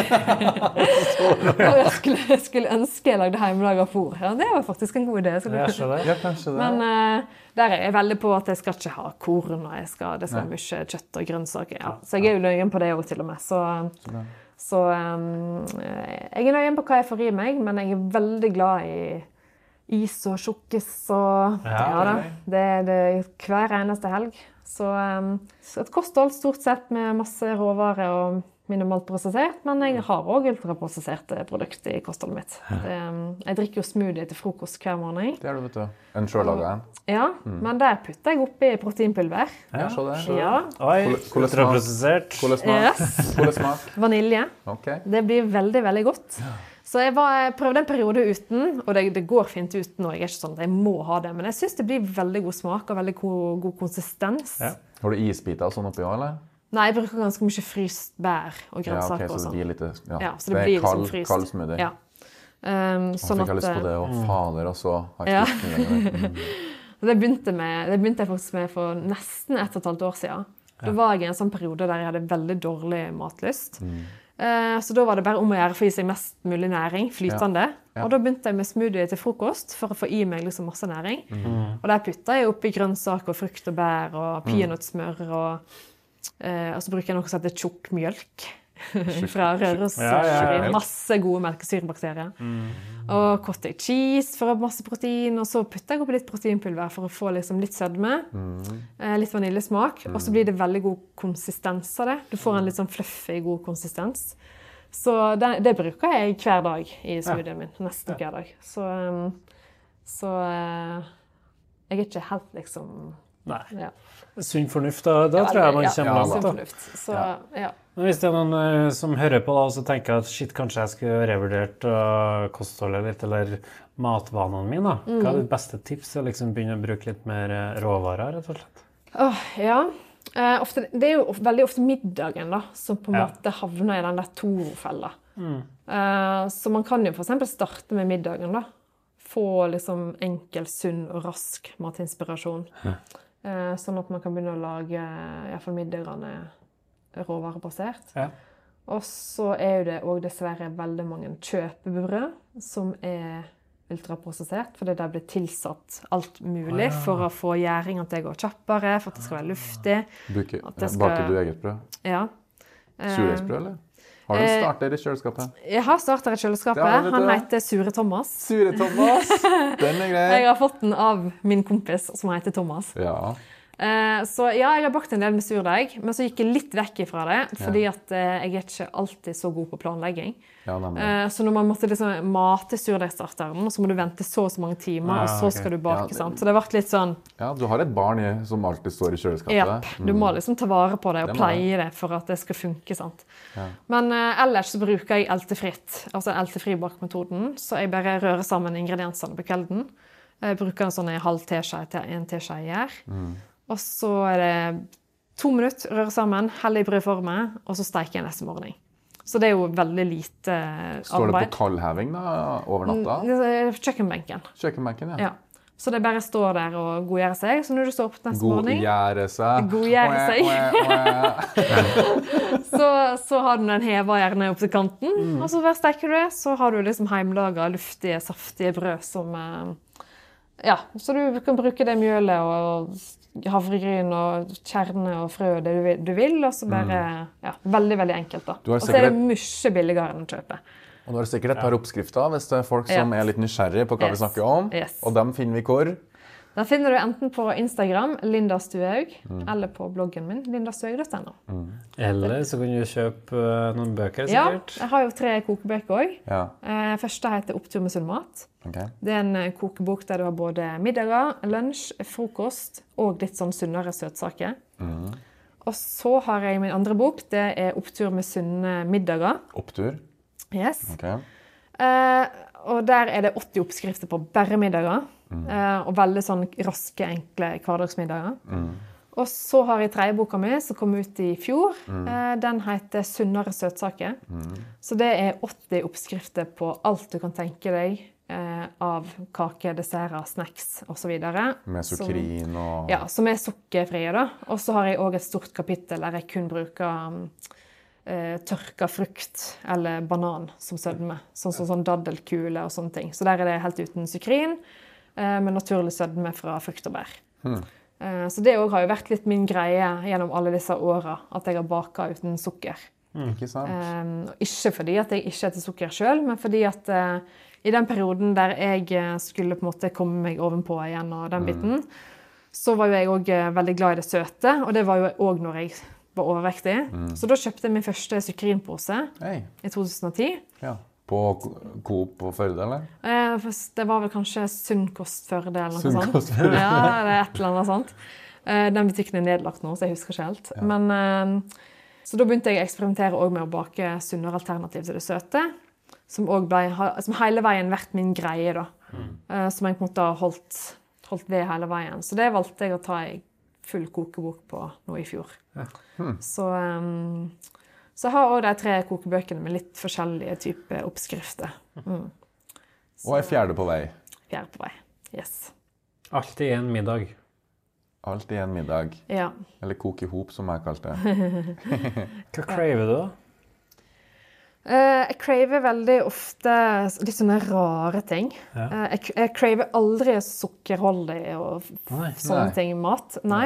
Jeg skulle ønske jeg lagde hjemmelaget fôr. Ja, det var faktisk en god idé. Kanskje det. Men der er jeg veldig på at jeg skal ikke ha korn, og det skal mye kjøtt og grønnsaker. Ja. Så jeg jo nøyen på det også til og med. Så jeg nøyen på hva jeg får i meg, men jeg veldig glad i is og sjokkis og det hver eneste helg. Så et kosthold stort sett med masse råvarer og minimalt prosessert, men jeg har også ultraprosesserte produkter i kostholdet mitt. Jeg drikker jo smoothie til frokost hver morgen. Det du, vet du. En selvlaget en. Ja, men der putter jeg oppi proteinpulver. Ja, så det. Ja. Oi, ultraprosessert. Hvordan smak? Vanilje. Okay. Det blir veldig, veldig godt. Så jeg prøvde en periode uten, og det går fint uten, og jeg ikke sånn at jeg må ha det, men jeg synes det blir veldig god smak og veldig god konsistens. Ja. Har du isbiter og sånn oppi også, eller? Nei, jeg bruker ganske mye fryst bær og grønnsaker og sånn. Så det blir litt, så det blir liksom fryst. Kald smoothie. Ja. Sånn fikk jeg lyst på det, og fader, og så har jeg spist mye lenger. Det begynte jeg faktisk med for nesten 1,5 år siden. Da var jeg i en sånn periode der jeg hadde veldig dårlig matlyst. Så da var det bare om å gjøre for å gi seg mest mulig næring, flytende. Og da begynte jeg med smoothie til frokost for å få i meg liksom masse næring. Og der puttet jeg oppi grønnsaker og frukt og bær og peanøttsmør og så bruker jeg noe som heter tjukk mjølk fra Røros. Masse gode melkesyrebakterier. Og cottage cheese for å ha masse protein. Og så putter jeg oppi litt proteinpulver for å få liksom litt sødme. Litt vaniljesmak. Og så blir det veldig god konsistens av det. Du får en litt sånn fluffy, god konsistens. Så det bruker jeg hver dag i smoothien min. Nesten hver dag. Så jeg ikke helt liksom... Nei. Sunn fornuft, da tror jeg man kommer langt. Sunn fornuft. Men hvis det er noen som hører på da, og så tenker at shit, kanskje jeg skulle revurdert kostholdet litt, eller matvanene mine, da. Hva er det beste tips til å liksom begynne å bruke litt mer råvarer, rett og slett? Det er jo veldig ofte middagen da, som på en måte havner i den der Toro-fella. Så man kan jo for eksempel starte med middagen da. Få liksom enkel, sunn og rask matinspirasjon. Sånn at man kan begynne å lage i hvert fall middagene råvarebasert. Og så er jo det også dessverre veldig mange kjøpebrød som er ultraprosessert, fordi det blir tilsatt alt mulig for å få gjæringen til å gå kjappere, for at det skal være luftig. Baker du eget brød? Ja. Surdeigsbrød, eller? Har du en starter i kjøleskapet? Jeg har starter i kjøleskapet. Han heter Sure Thomas. Sure Thomas! Den er grei. Jeg har fått den av min kompis som heter Thomas. Ja. Så ja, jeg har bakt en del med surdeig, men så gikk jeg litt vekk ifra det, fordi at jeg er ikke alltid så god på planlegging. Så når man måtte liksom mate surdeigstarteren, så må du vente så mange timer, og så skal du bake, sant? Så det har vært litt sånn... Ja, du har et barn som alltid står i kjøleskapet. Ja, du må liksom ta vare på det og pleie det for at det skal funke, sant? Men ellers så bruker jeg eltefritt, altså eltefri-bakmetoden, så jeg bare rører sammen ingrediensene på kvelden. Jeg bruker en sånn halv teskje til en teskje gjær. Og så er det 2 minutter, røre sammen, helle i brødformet, og så steker jeg neste morgen. Så det er jo veldig lite arbeid. Står det på kaldheving da, over natta? Kjøkkenbenken. Kjøkkenbenken, ja. Så det bare står der og godgjøre seg, så når du står opp neste morgen... Godgjøre seg. Så har du den hevet gjerne opp til kanten, og så bare steker du det, så har du liksom hjemmelaget, luftige, saftige brød som... Ja, så du kan bruke det mjølet og havregryn og kjerne og frø det du vil, og så bare, veldig, veldig enkelt da. Og så er det mye billigere enn å kjøpe. Og du har sikkert et par oppskrifter hvis det er folk som er litt nysgjerrige på hva vi snakker om, og dem finner vi hvor? Den finner du enten på Instagram, Linda Stuhaug, eller på bloggen min, lindastuhaug.no. Eller så kan du kjøpe noen bøker, sikkert. Ja, jeg har jo 3 kokebøker også. Første heter Opptur med sunn mat. Det er en kokebok der du har både middager, lunsj, frokost og litt sånn sunnere søtsaker. Og så har jeg min andre bok, det er Opptur med sunne middager. Opptur? Yes. Og der er det 80 oppskrifter på bare middager. Og veldig sånn raske, enkle hverdagsmiddager. Og så har jeg 3. boka mi, som kom ut i fjor. Den heter Sunnere søtsaker. Så det er 80 oppskrifter på alt du kan tenke deg av kake, desserter, snacks og så videre. Med sukkerin og... Ja, som er sukkerfrie da. Og så har jeg også et stort kapittel der jeg kun bruker tørka frukt eller banan som sødme. Sånn daddelkule og sånne ting. Så der det helt uten sukrin, med naturlig sødme fra frukt og bær. Så det også har jo vært litt min greie gjennom alle disse årene, at jeg har baket uten sukker. Ikke sant? Ikke fordi at jeg ikke heter sukker selv, men fordi at i den perioden der jeg skulle på en måte komme meg ovenpå igjen og den biten, så var jo jeg også veldig glad i det søte, og det var jo også når jeg var overvektig. Så da kjøpte jeg min første sukrinpose i 2010. Ja. På Coop på Førde, eller? Det var vel kanskje Sunn Kost Førde eller noe sånt. Ja, det et eller annet sånt. Den butikken nedlagt nå, så jeg husker ikke helt. Ja. Men, så da begynte jeg å eksperimentere også med å bake sunnere alternativ til det søte, som hele veien vært min greie da. Som jeg på en måte har holdt ved hele veien. Så det valgte jeg å ta i full kokebok på nå i fjor. Ja. Så jeg har også de 3 kokebøkene med litt forskjellige typer oppskrifter. Og fjerde på vei. Fjerde på vei, yes. Alltid en middag. Alltid en middag. Ja. Eller kok i hop, som jeg kalte det. Hva craver du da? Jeg craver veldig ofte litt sånne rare ting. Ja. Jeg craver aldri sukkerholdig og sånne ting i mat. Nei.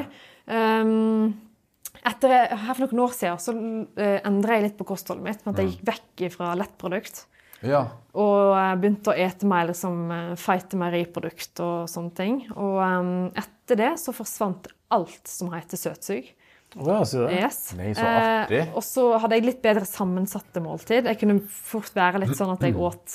Her for noen år siden så endret jeg litt på kostholdet mitt, med at jeg gikk vekk fra lettprodukt. Ja. Og begynte å ete mer liksom, feite meieriprodukt og sånne ting. Og etter det så forsvant alt som heter søtsug. Yes. Nei, så artig. Og så hadde jeg litt bedre sammensatte måltid. Jeg kunne fort være litt sånn at jeg åt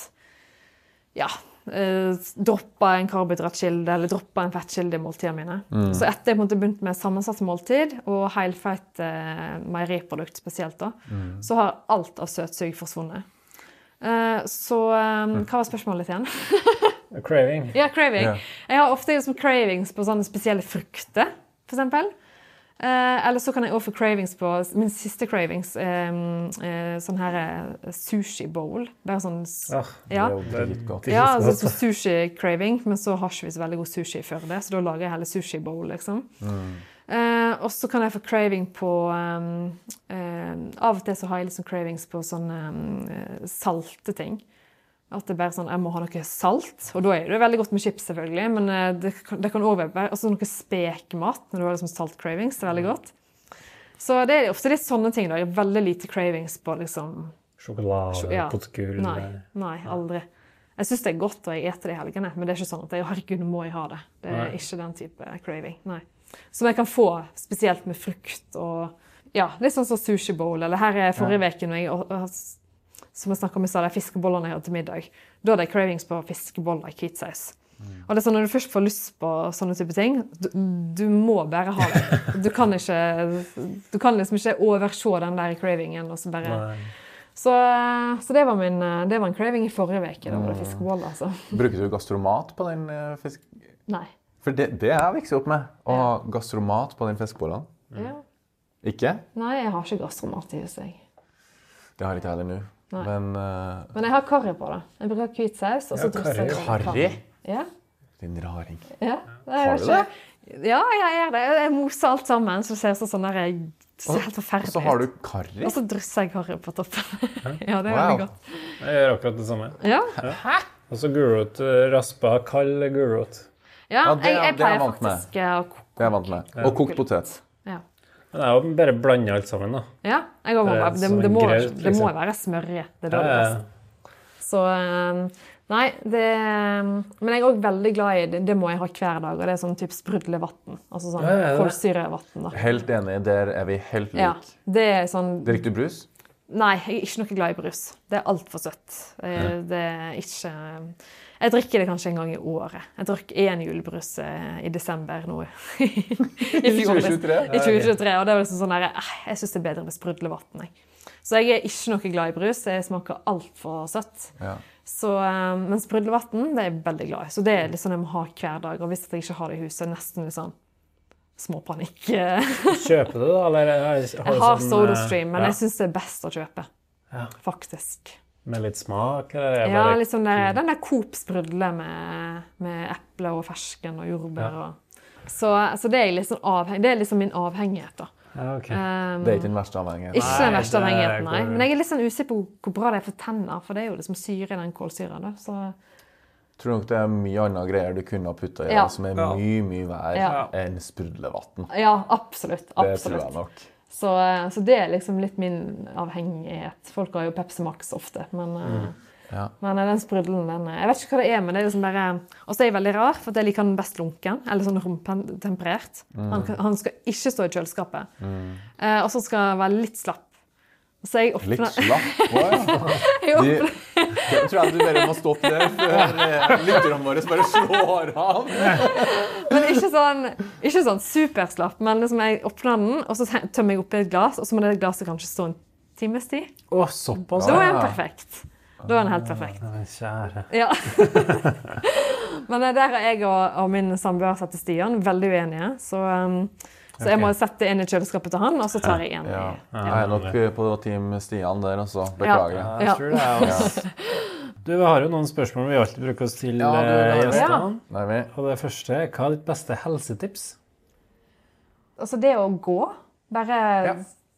droppa en karbohydratkilde eller droppa en fettkilde i måltidene mine. Så etter jeg på en måte begynte med sammensatt måltid og helfeit meieriprodukt spesielt da, så har alt av søtsug forsvunnet. Så hva var spørsmålet igjen? Craving. Ja, craving. Yeah. Jeg har ofte liksom cravings på sånne spesielle frukter, for eksempel. Eller så kan jeg også få cravings på min siste cravings, sånn her sushi bowl. Bare sånn, altså sushi craving, men så har ikke vi så veldig god sushi før det, så da lager jeg heller sushi bowl, liksom. Og så kan jeg få craving på av og til så har jeg liksom cravings på sånne salte ting. At det bare sånn, jeg må ha noe salt, og da det veldig godt med chips selvfølgelig, men det kan også være også noe spekmat når du har liksom salt cravings, det veldig godt. Så det ofte litt sånne ting da, jeg har veldig lite cravings på liksom... Sjokolade, potetgull... Nei, aldri. Jeg synes det godt og jeg eter det i helgene, men det ikke sånn at herregud, nå må jeg ha det. Det ikke den type craving, nei. Som jeg kan få spesielt med frukt og, litt sånn som sushi bowl, eller her forrige veke når jeg... Som jeg snakket om i stedet, fiskebollene jeg hadde til middag. Da hadde jeg cravings på fiskeboller i hvitsaus. Og det sånn, når du først får lyst på sånne type ting, du må bare ha det. Du kan liksom ikke overse den der cravingen. Og så bare... Så det var en craving i forrige veke, da var det fiskeboller. Altså. Bruker du gastromat på den fisk? Nei. For det jeg vokser opp med, å ha gastromat på den fiskebollene. Ja. Ikke? Nei, jeg har ikke gastromat i huset. Det har ikke jeg heller nå. Men jeg har karri på det. Jeg bruker hvitsaus, og så drysser jeg karri? Ja. Din raring. Ja. Har du det? Ja, jeg gjør det. Jeg moser alt sammen, så ser det sånn der helt forferdelig. Og så har du karri? Og så drysser jeg karri på toppen. Ja, det veldig godt. Jeg gjør akkurat det samme. Ja. Hæ? Og så gulrot, raspa, kald gulrot. Ja, jeg pleier faktisk å koke. Det jeg vant med. Og kokt potet. Ja. Men det jo bare blande alt sammen, da. Ja, det må være smørje. Det det beste. Så, nei, men jeg også veldig glad i det må jeg ha hver dag, og det sånn typ sprudlevatten. Altså sånn kolsyrevatten, da. Helt enig, der vi helt lik. Ja, det sånn... Drikker du brus? Nei, jeg ikke noe glad i brus. Det alt for søtt. Det ikke... Jeg drikker det kanskje en gang i året. Jeg drakk en julebrus i desember nå. I 2023? I 2023, og det var liksom sånn der, jeg synes det bedre med sprudlevatten. Så jeg ikke noe glad i brus, det smaker alt for søtt. Ja. Så, men sprudlevatten, det jeg veldig glad i. Så det liksom jeg må ha hver dag, og hvis jeg ikke har det i huset, nesten litt sånn småpanikk. Kjøper du da, eller? Jeg har SodaStream, men jeg synes det best å kjøpe. Ja. Faktisk. Med litt smak? Eller ja, liksom den der Coop-sprudle med eple og fersken og jordbær. Ja. Så det liksom det liksom min avhengighet da. Okay. Det ikke den verste avhengigheten. Ikke den verste avhengigheten, nei. Men jeg litt sånn usikker på hvor bra det for tenner, for det jo liksom syre i den kålsyra. Så... Jeg tror nok det mye andre greier du kunne ha puttet i som mye vær enn sprudlevatten. Ja, absolutt. Det tror jeg nok. Så det liksom litt min avhengighet. Folk har jo Pepsi Max ofte, men den sprudlen, jeg vet ikke hva det men det liksom bare... Og så er jeg veldig rar, for jeg liker den best lunken, eller sånn romtemperert. Han skal ikke stå i kjøleskapet. Og så skal han være litt slapp. Så jeg litt slapp? Jeg tror jeg du bare må stoppe der før lytterne våre bare slår av. Men ikke sånn superslapp, men liksom jeg åpner den, og så tømmer jeg opp i et glas, og så må det glaset kanskje stå en times tid. Såpass? Da er den perfekt. Da er den helt perfekt. Kjære. Ja. Men der er jeg og min samboer satt til Stian, veldig uenige, så jeg må sette inn i kjøleskapet til han, og så tar jeg en i. Jeg er nok på team Stian der, altså. Beklager. Jeg tror det også. Du, vi har jo noen spørsmål vi alltid bruker oss til gjestene. Og det første, hva er ditt beste helsetips? Altså det å gå, bare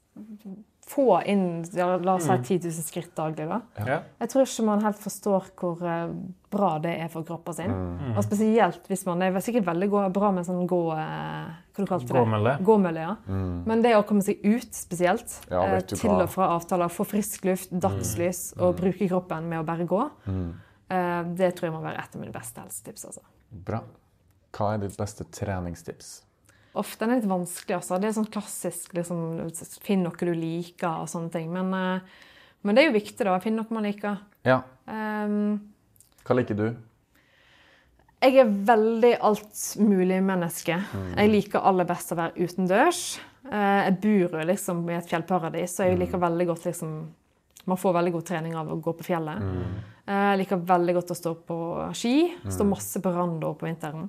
få inn, la oss si 10 000 skritt daglig da. Jeg tror ikke man helt forstår hvor bra det er for kroppen sin. Og spesielt hvis man, det er sikkert veldig bra med sånn hva du kalte det? Gåmølle, ja. Men det å komme seg ut spesielt, til og fra avtaler, få frisk luft, dagslys, og bruke kroppen med å bare gå, det tror jeg må være et av mine beste helsetips. Altså. Bra. Hva er ditt beste treningstips? Ofte er det litt vanskelig, altså. Det er sånn klassisk, liksom, finn noe du liker og sånne ting. Men det er jo viktig da, finn noe man liker. Ja. Hva liker du? Jeg er veldig alt mulig menneske. Jeg liker aller best å være utendørs. Jeg bor jo liksom i et fjellparadis, så jeg liker veldig godt liksom, man får veldig god trening av å gå på fjellet. Jeg liker veldig godt å stå på ski, stå masse på rando på vinteren.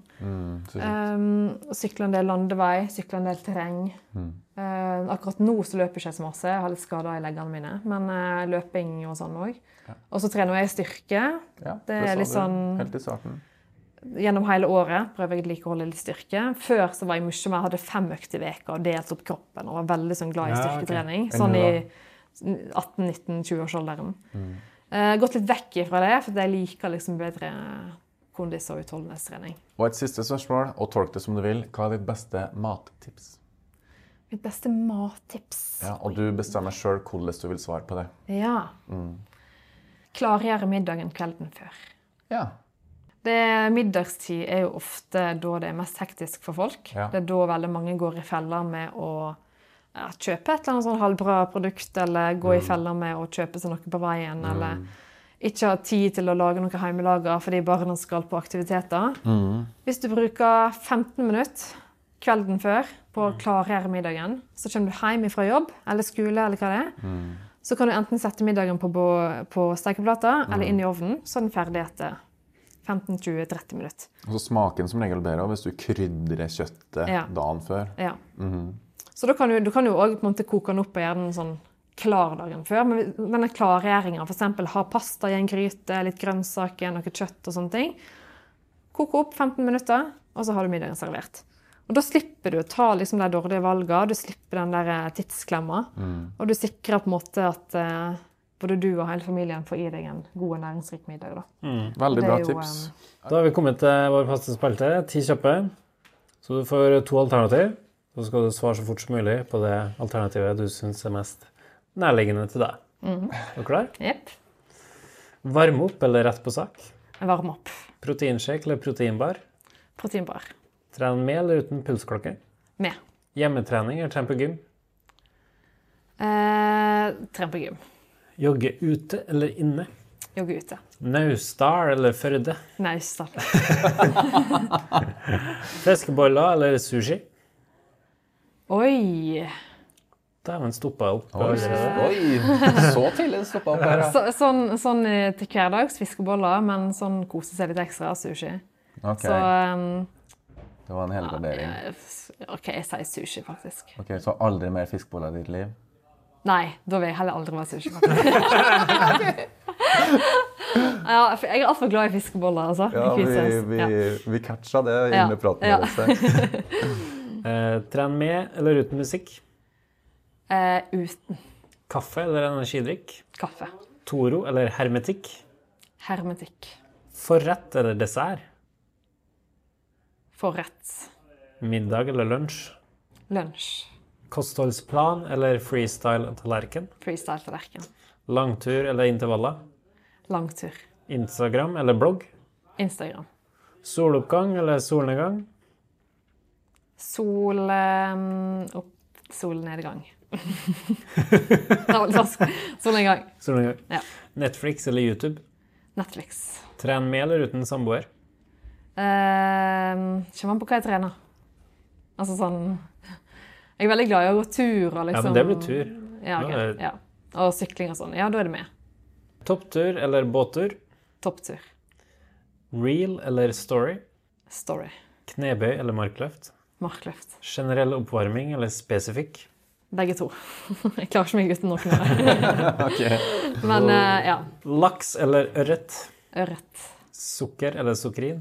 Sykle en del landevei, sykle en del terreng. Akkurat nå så løper jeg ikke så masse, jeg har litt skader i leggene mine, men løping og sånn også. Og så trener jeg styrke. Det er litt sånn... Helt i starten. Gjennom hele året prøver jeg å holde litt styrke. Før så var jeg mye mer, hadde 5 økter i veka og delte opp kroppen, og var veldig sånn glad i styrketrening. Sånn i 18-19-20-årsalderen. Gått litt vekk fra det, for jeg liker liksom bedre kondis- og utholdenhetstrening. Og et siste spørsmål, og tolk det som du vil. Hva er ditt beste mattips? Mitt beste mattips? Ja, og du bestemmer selv hvordan du vil svare på det. Ja. Klargjøre middagen kvelden før. Ja. Middagstid er jo ofte da det er mest hektisk for folk. Det er da veldig mange går i feller med å kjøpe et eller annet sånn halvbra produkt, eller gå i feller med å kjøpe seg noe på veien, eller ikke ha tid til å lage noe hjemmelager fordi barna skal på aktiviteter. Hvis du bruker 15 minutter kvelden før på å klargjøre middagen, så kommer du hjem fra jobb, eller skole, eller hva det er, så kan du enten sette middagen på stekeplata, eller inn i ovnen, så er den ferdig etter 15, 20, 30 minutter. Og så smaken som regel bedre hvis du krydrer kjøttet dagen før. Ja. Så da kan du jo også på en måte koke den opp og gjøre den sånn klar dagen før. Men denne klargjeringen, for eksempel ha pasta i en gryte, litt grønnsaker, noe kjøtt og sånne ting. Koke opp 15 minutter, og så har du middagen servert. Og da slipper du å ta liksom de dårlige valgene, du slipper den der tidsklemma, og du sikrer på en måte at både du og hele familien får i deg en god og næringsrik middag. Da. Veldig bra tips. Da har vi kommet til vår faste spalte, 10 kjappe. Så du får 2 alternativ. Så skal du svare så fort som mulig på det alternativet du synes er mest nærliggende til deg. Er du klar? Jepp. Varme opp eller rett på sak? Varme opp. Proteinshake eller proteinbar? Proteinbar. Trene med eller uten pulsklokke? Med. Hjemmetrening eller trene på gym? Trene på gym. Jogge ute eller inne? Jogge ute. Naustdal eller Førde? Naustdal. Fiskeboller eller sushi? Oi! Da har man stoppet opp. Oi, så tidlig stoppet opp her. Sånn til hverdags fiskeboller, men sånn kose seg litt ekstra sushi. Ok. Så, det var en helgardering. Ok, jeg sier sushi faktisk. Ok, så aldri mer fiskeboller i ditt liv? Nei, da vil jeg heller aldri være sushi faktisk. Ja, jeg er alt for glad i fiskeboller, altså. Ja, vi catcha det under praten. Tren med eller uten musikk? Uten. Kaffe eller energidrikk? Kaffe. Toro eller hermetikk? Hermetikk. Forrett eller dessert? Forrett. Middag eller lunsj? Lunsj. Kostholdsplan eller freestyle-tallerken? Freestyle-tallerken. Langtur eller intervaller? Langtur. Instagram eller blogg? Instagram. Soloppgang eller solnedgang? Solnedgang. Solnedgang. Solnedgang. Ja. Netflix eller YouTube? Netflix. Tren med eller uten samboer? Kommer an på hva jeg trener. Altså sånn... Jeg er veldig glad i å gå tur og liksom... Ja, men det blir tur. Ja, okay. Ja. Og sykling og sånn. Ja, da er det med. Topptur eller båttur? Topptur. Reel eller story? Story. Knebøy eller markløft? Markløft. Generell oppvarming eller spesifikk? Begge to. Jeg klarer ikke meg uten noen av det. Okay. Men, ja. Laks eller ørret? Ørret. Sukker eller sukkerin?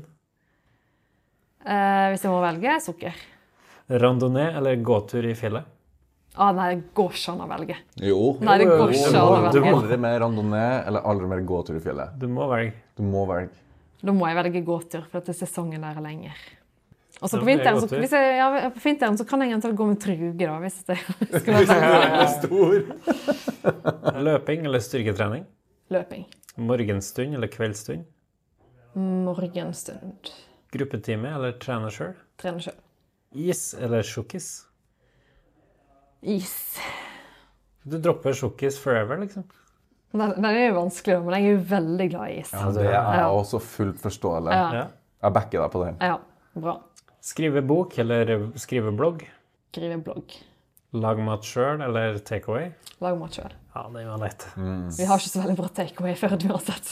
Hvis jeg må velge, sukker. Randonee eller gåtur i fjellet? Nei, det går ikke an å velge. Jo. Nei, det går ikke an å velge. Du må aldri mer randonee eller aldri mer gåtur i fjellet. Du må velge. Du må velge. Da må jeg velge gåtur, for at sesongen der er lenger. Og så på vinteren, på vinteren så kan jeg eventuelt gå med truge, da, hvis det skal være stor. Løping eller styrketrening? Løping. Morgenstund eller kveldstund? Morgenstund. Gruppetime eller trener selv? Trener selv. Is eller sjokkis? Is. Du dropper sjokkis forever, liksom? Den er jo vanskelig, men jeg er jo veldig glad i is. Ja, det er også fullt forståelig. Ja. Jeg backer deg på det. Ja, bra. Skrive bok eller skrive blogg? Skrive blogg. Lag mat selv eller takeaway? Lag mat selv. Ja, det var lett. Vi har ikke så veldig bra takeaway før du har sett.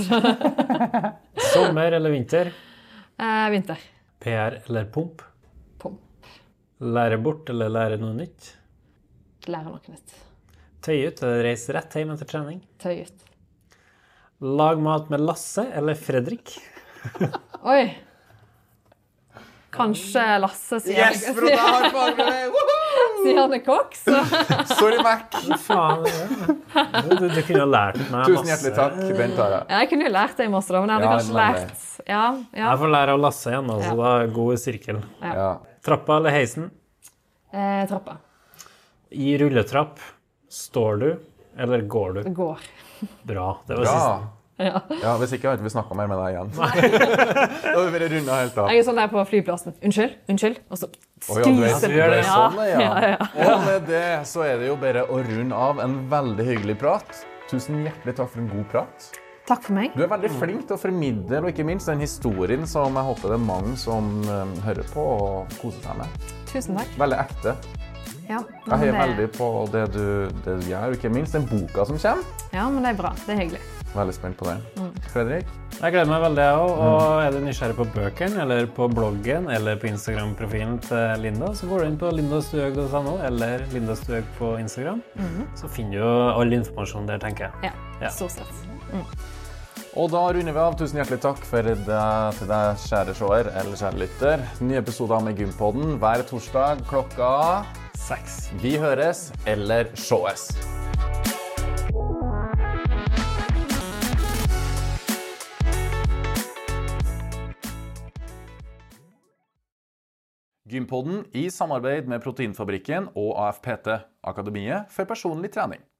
Sommer eller vinter? Vinter. PR eller pump? Pump. Lære bort eller lære noe nytt? Lære noe nytt. Tøy ut eller reise rett hjem etter trening? Tøy ut. Lag mat med Lasse eller Fredrik? Oi! Kanskje Lasse sier Yes, for da har fagbrev! Sier han er kokk, så... Sorry, Mac. Faen, du kunne ha lært meg masse. Tusen hjertelig takk, den tar jeg. Ja, jeg kunne jo lært det i masse, da, men jeg hadde kanskje lært... Ja. Jeg får lære av Lasse igjen, altså. Da er god sirkel. Ja. Trappa eller heisen? Trappa. I rulletrapp, står du eller går du? Går. Bra, det var siste. Ja, hvis ikke har vi snakket mer med deg igjen. Da har vi bare rundet helt av. Jeg er sånn der på flyplassen. Unnskyld. Og så skviser vi det. Sånn, ja. Og med det så er det jo bare å runde av en veldig hyggelig prat. Tusen hjertelig takk for en god prat. Takk for meg. Du er veldig flink til å formidle, og ikke minst den historien som jeg håper det er mange som hører på og koser seg med. Tusen takk. Veldig ekte. Ja, jeg heier veldig på det du gjør, og ikke minst den boka som kommer. Ja, men det er bra. Det er hyggelig. Veldig spent på det. Fredrik? Jeg gleder meg veldig også, og er du nysgjerrig på bøkene, eller på bloggen, eller på Instagram-profilen til Linda, så går du inn på lindastuhaug.no, eller lindastuhaug på Instagram, så finner du all informasjon der, tenker jeg. Ja, så sett. Og da runder vi av. Tusen hjertelig takk for det til deg, kjære seer eller kjære lytter. Nye episoder med Gympodden hver torsdag klokka 6. Vi høres eller sjåes. Gympodden i samarbeid med Proteinfabrikken og AFPT, Akademiet for personlig trening.